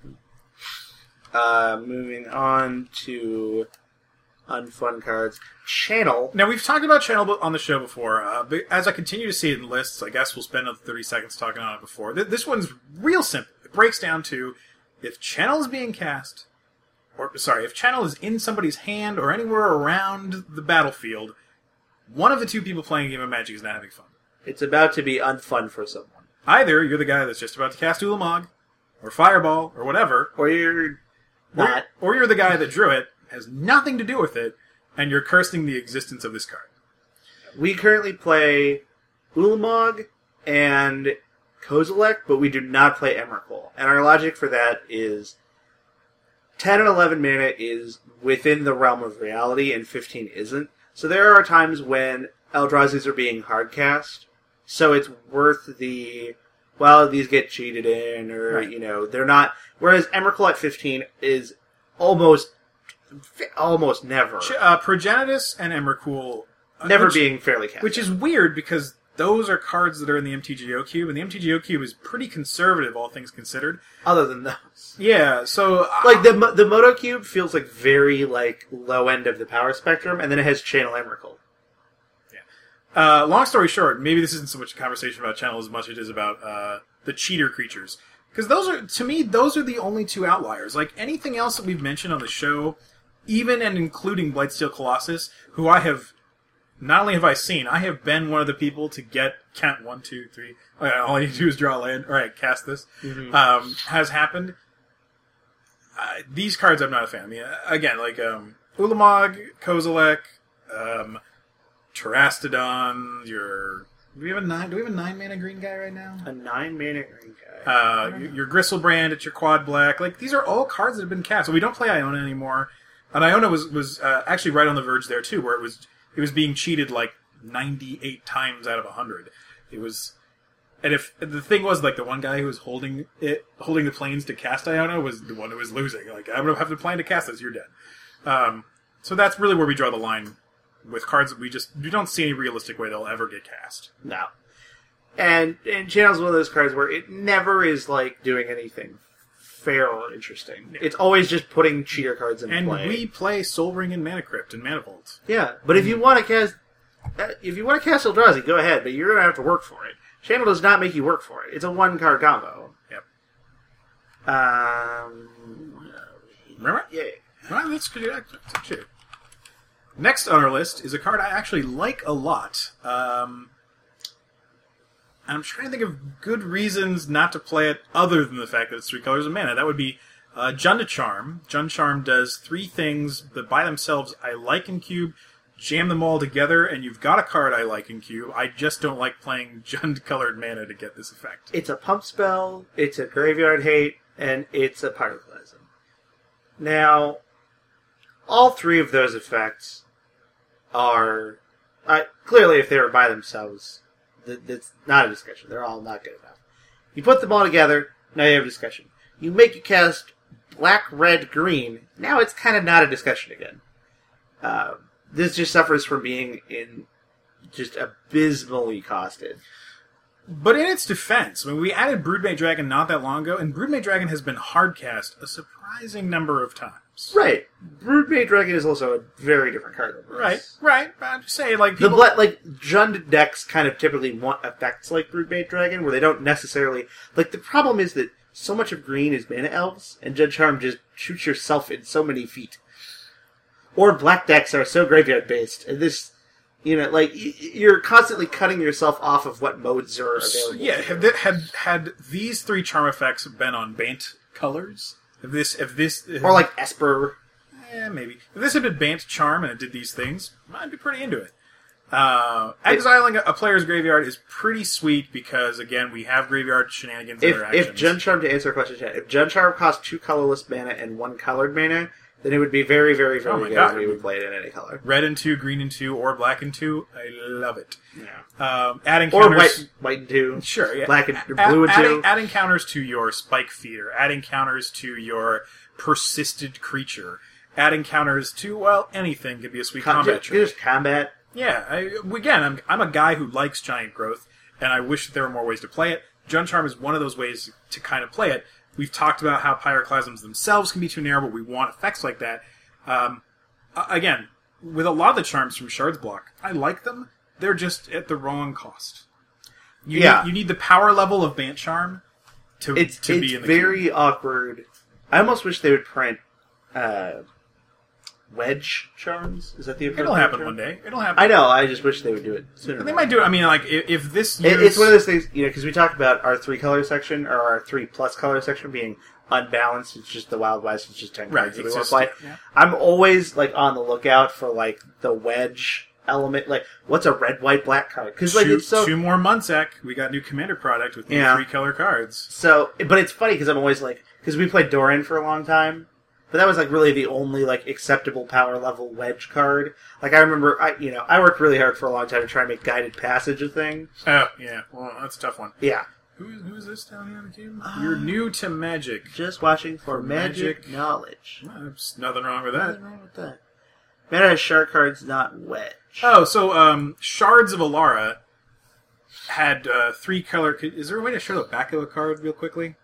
Moving on to unfun cards. Channel. Now, we've talked about Channel on the show before, but as I continue to see it in lists, I guess we'll spend another 30 seconds talking on it before. This one's real simple. It breaks down to, if Channel is being cast, if Channel is in somebody's hand or anywhere around the battlefield, one of the two people playing a game of Magic is not having fun. It's about to be unfun for someone. Either you're the guy that's just about to cast Ulamog, or Fireball, or whatever, or you're not. Or you're the guy that drew it, has nothing to do with it, and you're cursing the existence of this card. We currently play Ulamog and Kozilek, but we do not play Emrakul. And our logic for that is 10 and 11 mana is within the realm of reality, and 15 isn't. So there are times when Eldrazi's are being hardcast, so it's worth the, well, these get cheated in, or, right. They're not. Whereas Emrakul at 15 is almost never. Progenitus and Emrakul never being fairly cast. Which is weird, because those are cards that are in the MTGO cube, and the MTGO cube is pretty conservative, all things considered. Other than those. Yeah, so... Like, the Moto cube feels like very, low end of the power spectrum, and then it has Channel Emrakul. Yeah. Long story short, maybe this isn't so much a conversation about Channel as much as it is about the cheater creatures. Because those are the only two outliers. Like, anything else that we've mentioned on the show, even and including Blightsteel Colossus, who I have... Not only have I seen, I have been one of the people to count 1, 2, 3. Okay, all I need to do is draw land. All right, cast this. Mm-hmm. Has happened. These cards I'm not a fan. I mean, again, Ulamog, Kozilek, Terastodon. Do we have a 9 mana green guy right now? A 9 mana green guy. Your Gristlebrand, it's your quad black. These are all cards that have been cast. So we don't play Iona anymore. And Iona was actually right on the verge there too, where it was being cheated 98 times out of 100. It was, and if the thing was the one guy who was holding the planes to cast Iona was the one who was losing. I'm gonna have the plan to cast this. You're dead. So that's really where we draw the line with cards that we don't see any realistic way they'll ever get cast. No. And Channel's one of those cards where it never is doing anything fair or interesting. Yeah. It's always just putting cheater cards in play. And we play Soul Ring and Mana Crypt and Mana Vault. Yeah, but if you want to cast Eldrazi, go ahead, but you're going to have to work for it. Channel does not make you work for it. It's a one-card combo. Yep. Remember? Yeah. Well, that's good. Next on our list is a card I actually like a lot. I'm trying to think of good reasons not to play it other than the fact that it's 3 colors of mana. That would be Jund Charm. Jund Charm does 3 things that by themselves I like in Cube. Jam them all together, and you've got a card I like in Cube. I just don't like playing Jund-colored mana to get this effect. It's a pump spell, it's a graveyard hate, and it's a Pyroclasm. Now, all 3 of those effects are... clearly, if they were by themselves... That's not a discussion. They're all not good enough. You put them all together, now you have a discussion. You make it cast black, red, green, now it's kind of not a discussion again. This just suffers from being just abysmally costed. But in its defense, we added Broodmate Dragon not that long ago, and Broodmate Dragon has been hardcast a surprising number of times. Right. Broodmate Dragon is also a very different card. Right. But I'm just saying, like, people... Jund decks kind of typically want effects like Broodmate Dragon, where they don't necessarily... Like, the problem is that so much of green is mana elves, and Jund Charm just shoots yourself in so many feet. Or black decks are so graveyard-based, and this... you're constantly cutting yourself off of what modes are available. Yeah, had these 3 charm effects been on Bant colors? Or like Esper. Maybe. If this had been Bant Charm and it did these things, I'd be pretty into it. Exiling a player's graveyard is pretty sweet because, again, we have graveyard shenanigans and interactions. If Jund Charm, to answer your question, Chad, if Jund Charm cost 2 colorless mana and 1 colored mana, then it would be very, very, very good if we would play it in any color. Red and 2, green and 2, or black and 2. I love it. Yeah. Adding counters... Or white and 2. Sure, yeah. Black and blue and 2. Adding counters to your Spike Feeder. Adding counters to your Persisted Creature. Adding counters to, well, anything could be a sweet combat trick. Just combat. Yeah. I'm a guy who likes Giant Growth, and I wish that there were more ways to play it. Jund Charm is one of those ways to kind of play it. We've talked about how Pyroclasms themselves can be too narrow, but we want effects like that. Again, with a lot of the charms from Shard's Block, I like them. They're just at the wrong cost. You need the power level of Bant Charm to be in the It's very awkward. I almost wish they would print Wedge charms. Is that the appropriate It'll happen term? One day. It'll happen. I know. I just wish they would do it sooner. They might do it. I mean, like, if this It's one of those things, because we talked about our 3-color section, or our 3+ color section being unbalanced. It's just the Wild West. It's just 10 cards that we want to play. Yeah. I'm always, on the lookout for, the Wedge element. What's a red, white, black card? Because, it's so... 2 more months, Zach. We got new Commander product with new 3-color cards. So, but it's funny, because I'm always, because we played Doran for a long time, but that was, really the only, acceptable power level Wedge card. I remember, I worked really hard for a long time to try and make Guided Passage a thing. Oh, yeah. Well, that's a tough one. Yeah. Who is this down here on the team? You're new to Magic. Just watching for magic knowledge. There's nothing wrong with that. Nothing wrong with that. Mana has Shard cards, not Wedge. Oh, so, Shards of Alara had 3-color... Is there a way to show the back of a card real quickly?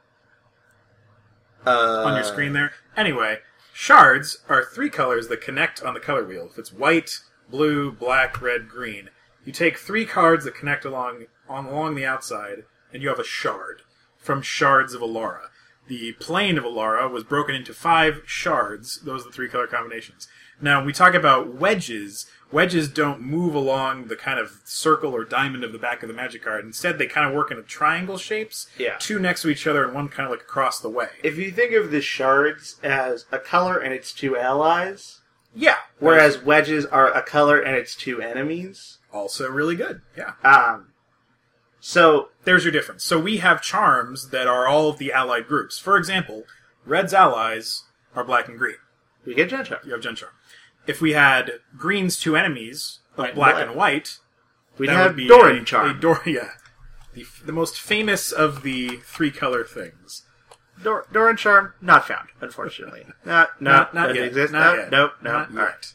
On your screen there? Anyway, Shards are 3 colors that connect on the color wheel. If it's white, blue, black, red, green. You take 3 cards that connect along the outside, and you have a Shard from Shards of Alara. The plane of Alara was broken into 5 shards. Those are the 3-color combinations. Now, we talk about wedges. Wedges don't move along the kind of circle or diamond of the back of the Magic card. Instead, they kind of work in triangle shapes. Yeah. 2 next to each other and one kind of across the way. If you think of the shards as a color and its 2 allies... Yeah. Whereas wedges are a color and its 2 enemies... Also really good, yeah. So... There's your difference. So we have charms that are all of the allied groups. For example, Red's allies are black and green. You get Jund Charm. You have Jund Charm. If we had Green's 2 enemies, like black and white, we'd have Doran Charm. The most famous of the 3-color things. Doran Charm, not found, unfortunately. Not yet. Exist. Nope. All right.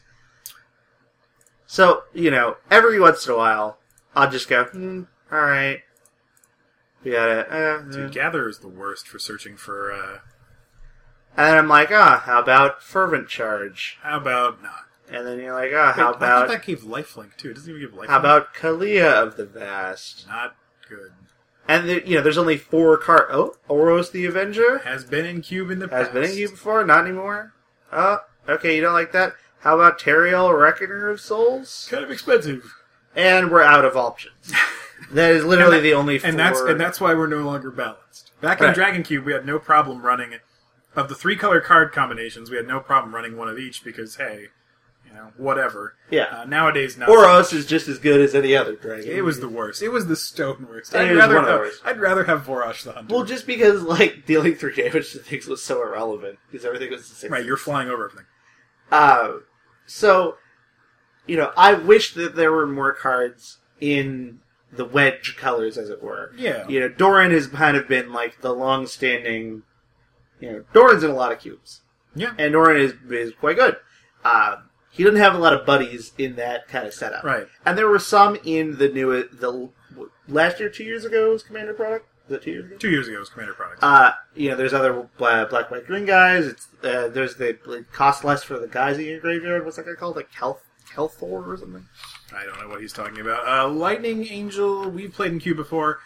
So, every once in a while, I'll just go, all right. We gotta... Dude, Gather is the worst for searching for... And then I'm like, how about Fervent Charge? How about not? And then you're like, how about... that gave lifelink, too. It doesn't even give lifelink. How about Kalia of the Vast? Not good. And, there's only 4 cards... Oh, Oros the Avenger? Has been in cube in the past. Has been in cube before, not anymore? Oh, okay, you don't like that? How about Teriel, Reckoner of Souls? Kind of expensive. And we're out of options. That is literally the only 4... And that's why we're no longer balanced. Back in Dragon Cube, we had no problem running... Of the 3-color card combinations, we had no problem running one of each because, hey, whatever. Yeah. Nowadays, not Oros is just as good as any other dragon. It was the worst. It was the stone worst. I'd rather have Vorash the Hunter. Well, just because, dealing 3 damage to things was so irrelevant. Because everything was the same. Right, you're flying over everything. So, I wish that there were more cards in the wedge colors, as it were. Yeah. Doran has kind of been, the long-standing... Doran's in a lot of cubes. Yeah. And Doran is quite good. He doesn't have a lot of buddies in that kind of setup. Right. And there were some in the last year, 2 years ago was Commander product. Was it 2 years ago? 2 years ago was Commander product. There's other black, white, green guys. It's there's the cost less for the guys in your graveyard. What's that guy called? Like Kelthor or something? I don't know what he's talking about. Lightning Angel, we've played in Cube before.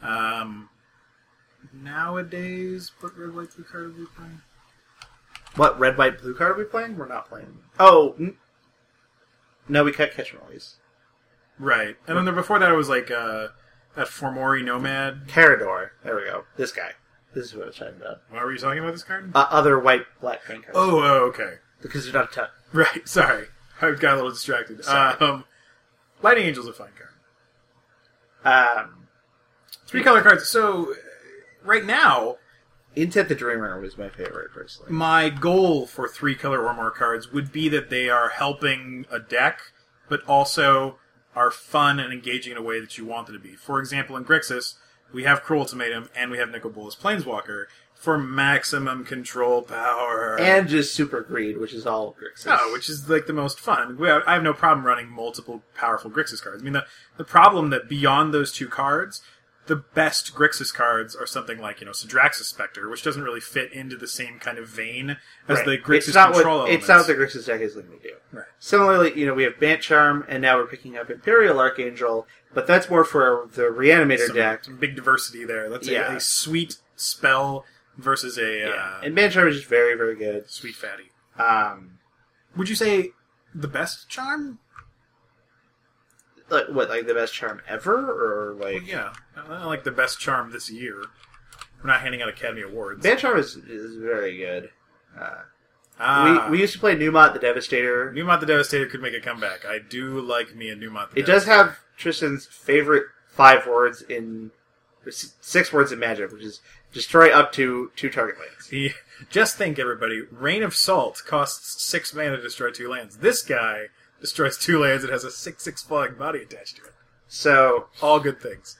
Nowadays, what red, white, blue card are we playing? What, red, white, blue card are we playing? We're not playing. Oh, no, we cut Catch and Release. Right. And then before that, it was like that Formori Nomad. Carador. There we go. This guy. This is what I was talking about. Why were you talking about this card? Other white, black, green cards. Oh, okay. Because there's not a ton. Right, sorry. I got a little distracted. Lightning Angel's a fine card. 3 color cards. So, right now, Intent the Dreamer was my favorite, personally. my goal for 3 color or more cards would be that they are helping a deck, but also are fun and engaging in a way that you want them to be. For example, in Grixis, we have Cruel Ultimatum and we have Nicol Bolas Planeswalker for maximum control power. And just Super Greed, which is all Grixis. Oh, which is like the most fun. I mean, I have no problem running multiple powerful Grixis cards. I mean, the problem that beyond those 2 cards, the best Grixis cards are something like, Sidraxis Spectre, which doesn't really fit into the same kind of vein as the Grixis control elements. It's not what the Grixis deck is going to do. Right. Similarly, we have Bant Charm, and now we're picking up Imperial Archangel, but that's more for the Reanimator deck. Some big diversity there. That's a sweet spell versus and Bant Charm is just very, very good. Sweet fatty. Would you say the best charm? Like the best charm ever, or like? Well, yeah, like the best charm this year. We're not handing out Academy Awards. Bant Charm is very good. We used to play Numot the Devastator. Numot the Devastator could make a comeback. I do like me a Numot the Devastator. It does have Tristan's favorite 5 words in 6 words in Magic, which is destroy up to 2 target lands. Just think, everybody. Rain of Salt costs 6 mana to destroy 2 lands. This guy destroys 2 lands and has a 6/6 flying body attached to it. So all good things.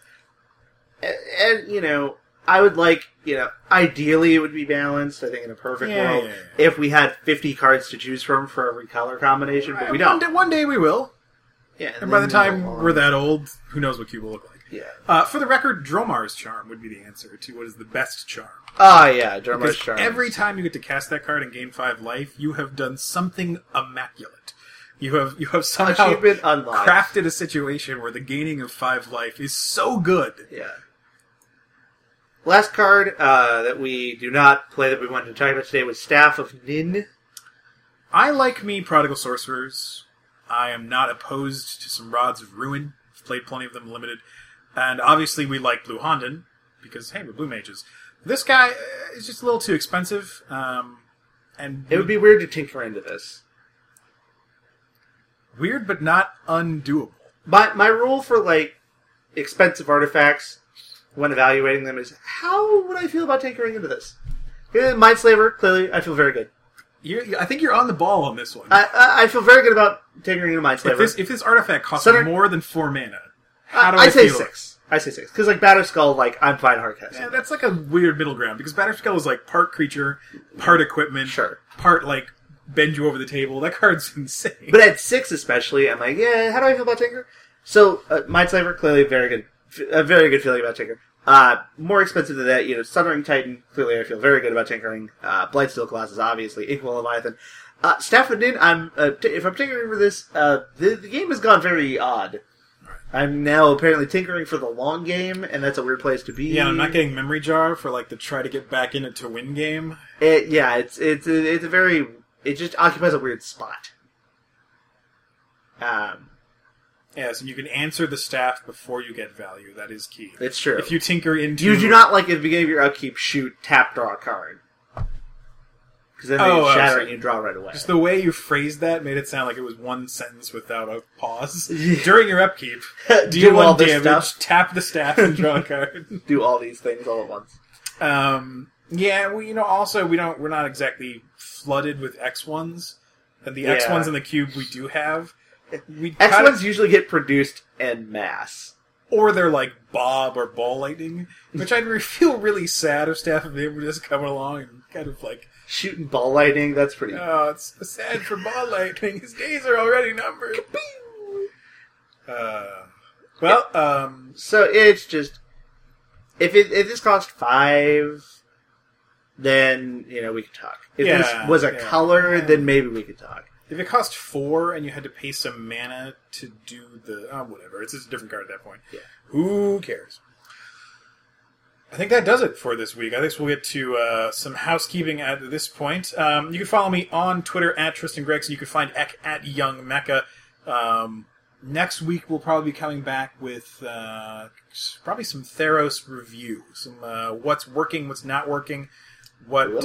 And I would like, ideally it would be balanced. I think in a perfect world, if we had 50 cards to choose from for every color combination, but we don't. One day we will. Yeah, and by the time we're that old, who knows what Cube will look like. Yeah. For the record, Dromar's Charm would be the answer to what is the best charm. Yeah, Dromar's Charm. Every time you get to cast that card and gain 5 life, you have done something immaculate. You have somehow crafted a situation where the gaining of 5 life is so good. Yeah. Last card that we do not play that we wanted to talk about today was Staff of Nin. I like me Prodigal Sorcerers. I am not opposed to some Rods of Ruin. I've played plenty of them limited. And obviously we like Blue Honden, because, hey, we're Blue Mages. This guy is just a little too expensive. And it would be weird to tinker into this. Weird, but not undoable. My rule for, expensive artifacts when evaluating them is, how would I feel about tinkering into this? Mindslaver, clearly, I feel very good. I think you're on the ball on this one. I feel very good about tinkering into Mindslaver. If this artifact costs more than 4 mana, how do I say feel? 6. I say 6. Because, Batterskull, I'm fine hardcasting. Yeah, that's like a weird middle ground, because Batterskull is, part creature, part equipment, part, bend you over the table. That card's insane. But at 6 especially, I'm like, how do I feel about Tinker? So, Mindslaver, clearly a very good feeling about Tinker. More expensive than that, Sundering Titan, clearly I feel very good about tinkering. Blightsteel Colossus, obviously. Inkwell Leviathan. Staff of Nin, if I'm tinkering for this, the game has gone very odd. I'm now apparently tinkering for the long game, and that's a weird place to be. Yeah, I'm not getting Memory Jar for, the try to get back in it to win game. It's a very... It just occupies a weird spot. Yeah, so you can answer the staff before you get value. That is key. It's true. If you tinker into... You do not, at the beginning of your upkeep, shoot, tap, draw a card. Because then they shatter and you draw right away. Just the way you phrased that made it sound like it was one sentence without a pause. During your upkeep, deal 1 damage, tap the staff, and draw a card. Do all these things all at once. Yeah, also, we're not exactly flooded with X1s. And the X1s in the cube we do have... X1s usually get produced en masse. Or they're like Bob or Ball Lightning, which I'd feel really sad if Staff of Nin were just coming along and kind of shooting Ball Lightning. That's pretty... Oh, it's sad for Ball Lightning. His days are already numbered. Well, So it's just if this cost $5, then we could talk. If this was a color, then maybe we could talk. if it cost $4 and you had to pay some mana to do the whatever, it's just a different card at that point. Yeah. Who cares? I think that does it for this week. I think we'll get to some housekeeping at this point. You can follow me on Twitter at Tristan Gregson. You can find Ek at Young Mecha. Next week we'll probably be coming back with probably some Theros review. Some what's working, what's not working. Maybe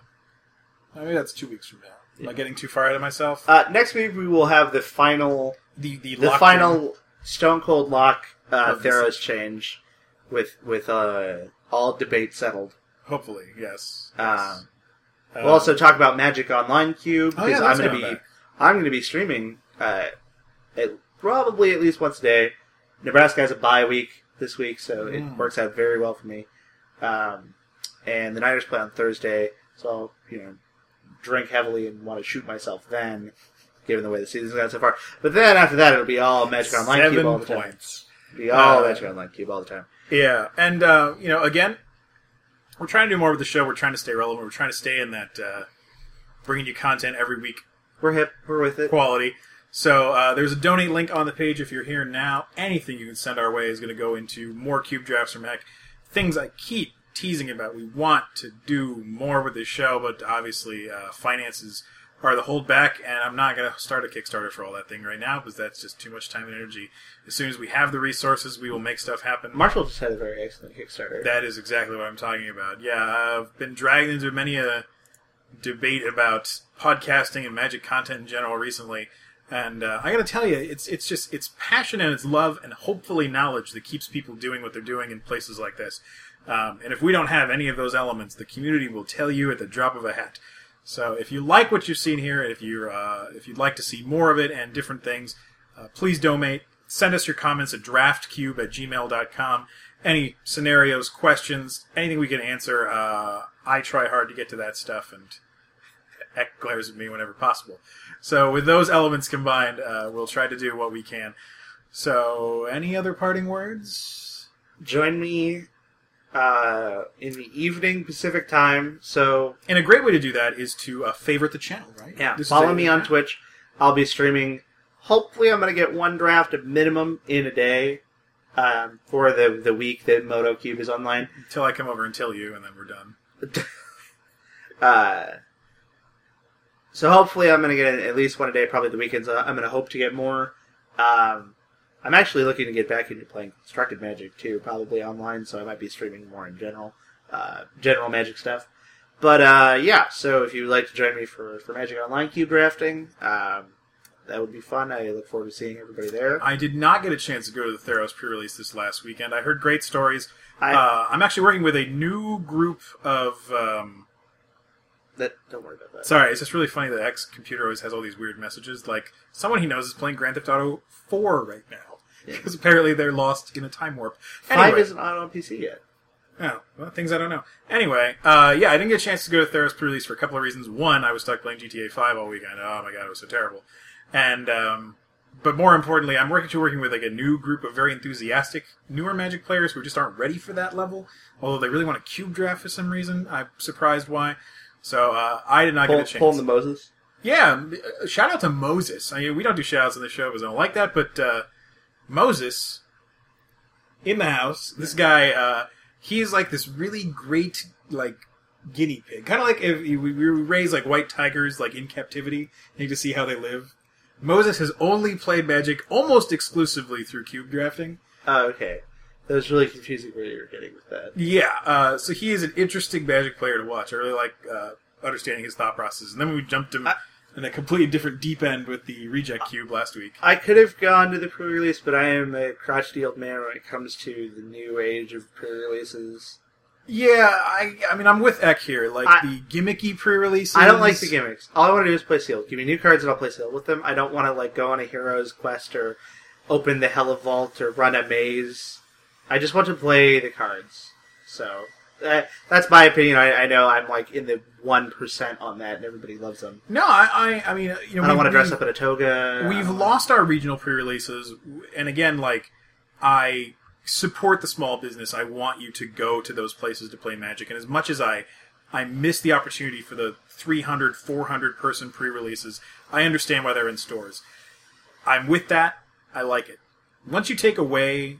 that's 2 weeks from now. Am I getting too far ahead of myself? Next week we will have the final The final Stone Cold Lock Theros change with all debate settled. Hopefully, yes. We'll also talk about Magic Online Cube because I'm going to be streaming probably at least once a day. Nebraska has a bye week this week, so it works out very well for me. And the Niners play on Thursday, so I'll drink heavily and want to shoot myself then, given the way the season's gone so far. But then after that, it'll be all Magic Online Cube all the time. It'll be all Magic Online Cube all the time. Yeah, and again, we're trying to do more with the show. We're trying to stay relevant. We're trying to stay in that bringing you content every week. We're hip. We're with it. Quality. So there's a donate link on the page if you're here now. Anything you can send our way is going to go into more Cube Drafts from Heck. Things I keep teasing about. We want to do more with this show, but obviously finances are the holdback, and I'm not going to start a Kickstarter for all that thing right now because that's just too much time and energy. As soon as we have the resources, we will make stuff happen. Marshall just had a very excellent Kickstarter. That is exactly what I'm talking about. Yeah, I've been dragged into many a debate about podcasting and Magic content in general recently, and I got to tell you, it's passion and it's love and hopefully knowledge that keeps people doing what they're doing in places like this. And if we don't have any of those elements, the community will tell you at the drop of a hat. So if you like what you've seen here, and if you'd like to see more of it and different things, please donate. Send us your comments at draftcube@gmail.com. Any scenarios, questions, anything we can answer. I try hard to get to that stuff, and Ek glares at me whenever possible. So with those elements combined, we'll try to do what we can. So any other parting words? Join me in the evening Pacific time. So, and a great way to do that is to favorite the channel, right? Yeah, follow me on Twitch. I'll be streaming. Hopefully, I'm going to get one draft at minimum in a day for the week that Moto Cube is online. Until I come over and tell you, and then we're done. So hopefully, I'm going to get at least one a day. Probably the weekends. I'm going to hope to get more. I'm actually looking to get back into playing Constructed Magic, too, probably online, so I might be streaming more in general Magic stuff. But, yeah, so if you'd like to join me for Magic Online Cube drafting, that would be fun. I look forward to seeing everybody there. I did not get a chance to go to the Theros pre-release this last weekend. I heard great stories. I'm actually working with a new group of... Don't worry about that. Sorry, it's just really funny that X Computer always has all these weird messages. Like, someone he knows is playing Grand Theft Auto 4 right now. Because apparently they're lost in a time warp. 5 isn't on PC yet. Oh, well, things I don't know. Anyway, I didn't get a chance to go to Theros pre-release for a couple of reasons. One, I was stuck playing GTA 5 all weekend. Oh my god, it was so terrible. And, but more importantly, I'm working with like a new group of very enthusiastic newer Magic players who just aren't ready for that level. Although they really want to cube draft for some reason. I'm surprised why. So, I did not get a chance. Pulling the Moses? Yeah, shout out to Moses. I mean, we don't do shout outs on the show because I don't like that, but, Moses, in the house, this guy, he's like this really great, like, guinea pig. Kind of like if we raise, like, white tigers, like, in captivity, and you just see how they live. Moses has only played Magic almost exclusively through cube drafting. Oh, okay. That was really confusing where you were getting with that. Yeah, so he is an interesting Magic player to watch. I really like understanding his thought process. And then we jumped him in a completely different deep end with the Reject Cube last week. I could have gone to the pre-release, but I am a crotchety old man when it comes to the new age of pre-releases. Yeah, I mean, I'm with Ek here. Like, the gimmicky pre-releases... I don't like the gimmicks. All I want to do is play sealed. Give me new cards and I'll play sealed with them. I don't want to, like, go on a hero's quest or open the Hella Vault or run a maze. I just want to play the cards. So, that's my opinion. I know I'm, like, in the 1% on that, and everybody loves them. No, I mean, you know... I don't want to dress up in a toga. We've lost our regional pre-releases, and again, like... I support the small business. I want you to go to those places to play Magic. And as much as I miss the opportunity for the 300, 400 person pre-releases, I understand why they're in stores. I'm with that. I like it. Once you take away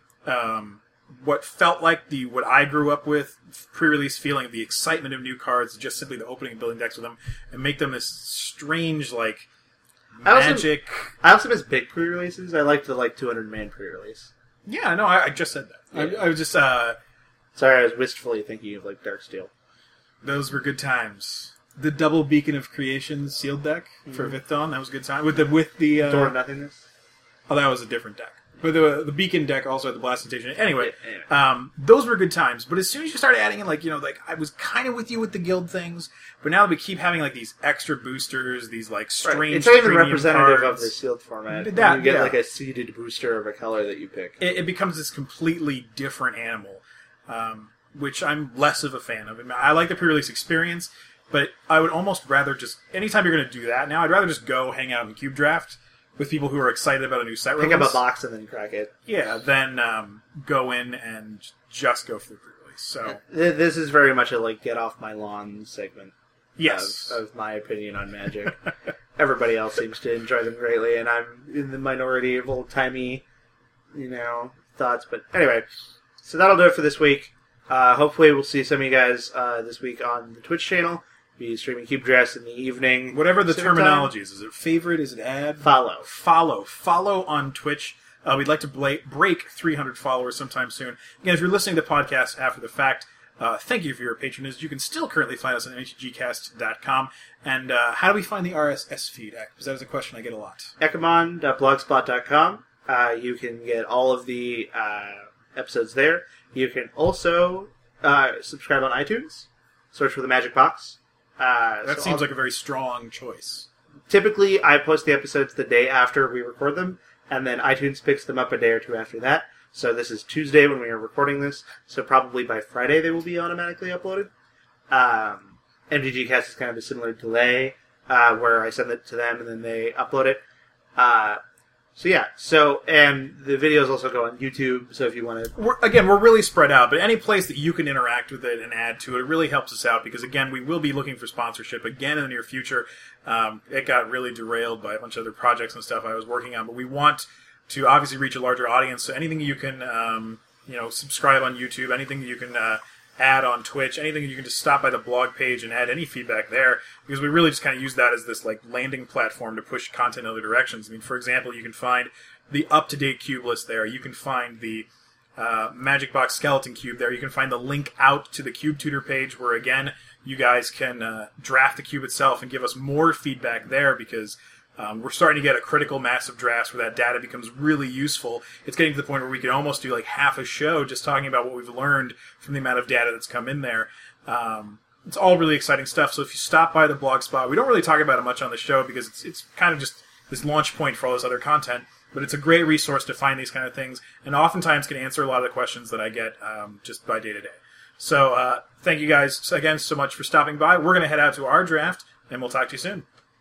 what felt like what I grew up with, pre-release feeling, the excitement of new cards, just simply the opening and building decks with them, and make them this strange, like, Magic... I also miss big pre-releases. I liked the 200-man pre-release. Yeah, no, I just said that. Yeah. I was just... Sorry, I was wistfully thinking of, Darksteel. Those were good times. The double Beacon of Creation sealed deck for Vithdawn, that was a good time. With the Door of Nothingness? Oh, that was a different deck. But the Beacon deck also had the Blasting Station. Anyway, Yeah. those were good times. But as soon as you start adding in, I was kind of with you with the guild things, but now that we keep having, these extra boosters, these, strange Right. It's not even premium representative cards, of the sealed format. That, you get, yeah. a seeded booster of a color that you pick. It becomes this completely different animal, which I'm less of a fan of. I like the pre-release experience, but I would almost rather just... Anytime you're going to do that now, I'd rather just go hang out in Cube Draft with people who are excited about a new set release. Pick up a box and then crack it. Yeah, then go in and just go for the pre-release. So This is very much a, get off my lawn segment. yes. Of my opinion on Magic. Everybody else seems to enjoy them greatly, and I'm in the minority of old-timey, thoughts. But anyway, so that'll do it for this week. Hopefully we'll see some of you guys this week on the Twitch channel. Be streaming Cube Dress in the evening. Whatever the Pacific terminology time. is. Is it favorite? Is it ad? Follow. Follow on Twitch. We'd like to break 300 followers sometime soon. Again, if you're listening to the podcast after the fact, thank you for your patronage. You can still currently find us on mtgcast.com. And how do we find the RSS feed? Because that is a question I get a lot. Ecomon.blogspot.com. You can get all of the episodes there. You can also subscribe on iTunes. Search for the Magic Box. That seems like a very strong choice. Typically, I post the episodes the day after we record them, and then iTunes picks them up a day or two after that. So this is Tuesday when we are recording this, so probably by Friday they will be automatically uploaded. MTGcast is kind of a similar delay, where I send it to them and then they upload it. And the videos also go on YouTube, so if you want to... We're really spread out, but any place that you can interact with it and add to it, it really helps us out, because, again, we will be looking for sponsorship again in the near future. It got really derailed by a bunch of other projects and stuff I was working on, but we want to obviously reach a larger audience, so anything you can, subscribe on YouTube, anything you can add on Twitch, anything you can just stop by the blog page and add any feedback there, because we really just kind of use that as this landing platform to push content in other directions. I mean, for example, you can find the up-to-date cube list there. You can find the Magic Box Skeleton Cube there. You can find the link out to the Cube Tutor page where, again, you guys can draft the cube itself and give us more feedback there, because we're starting to get a critical mass of drafts where that data becomes really useful. It's getting to the point where we can almost do half a show just talking about what we've learned from the amount of data that's come in there. It's all really exciting stuff. So if you stop by the blog spot, we don't really talk about it much on the show because it's kind of just this launch point for all this other content. But it's a great resource to find these kind of things, and oftentimes can answer a lot of the questions that I get just by day to day. So thank you guys again so much for stopping by. We're going to head out to our draft, and we'll talk to you soon.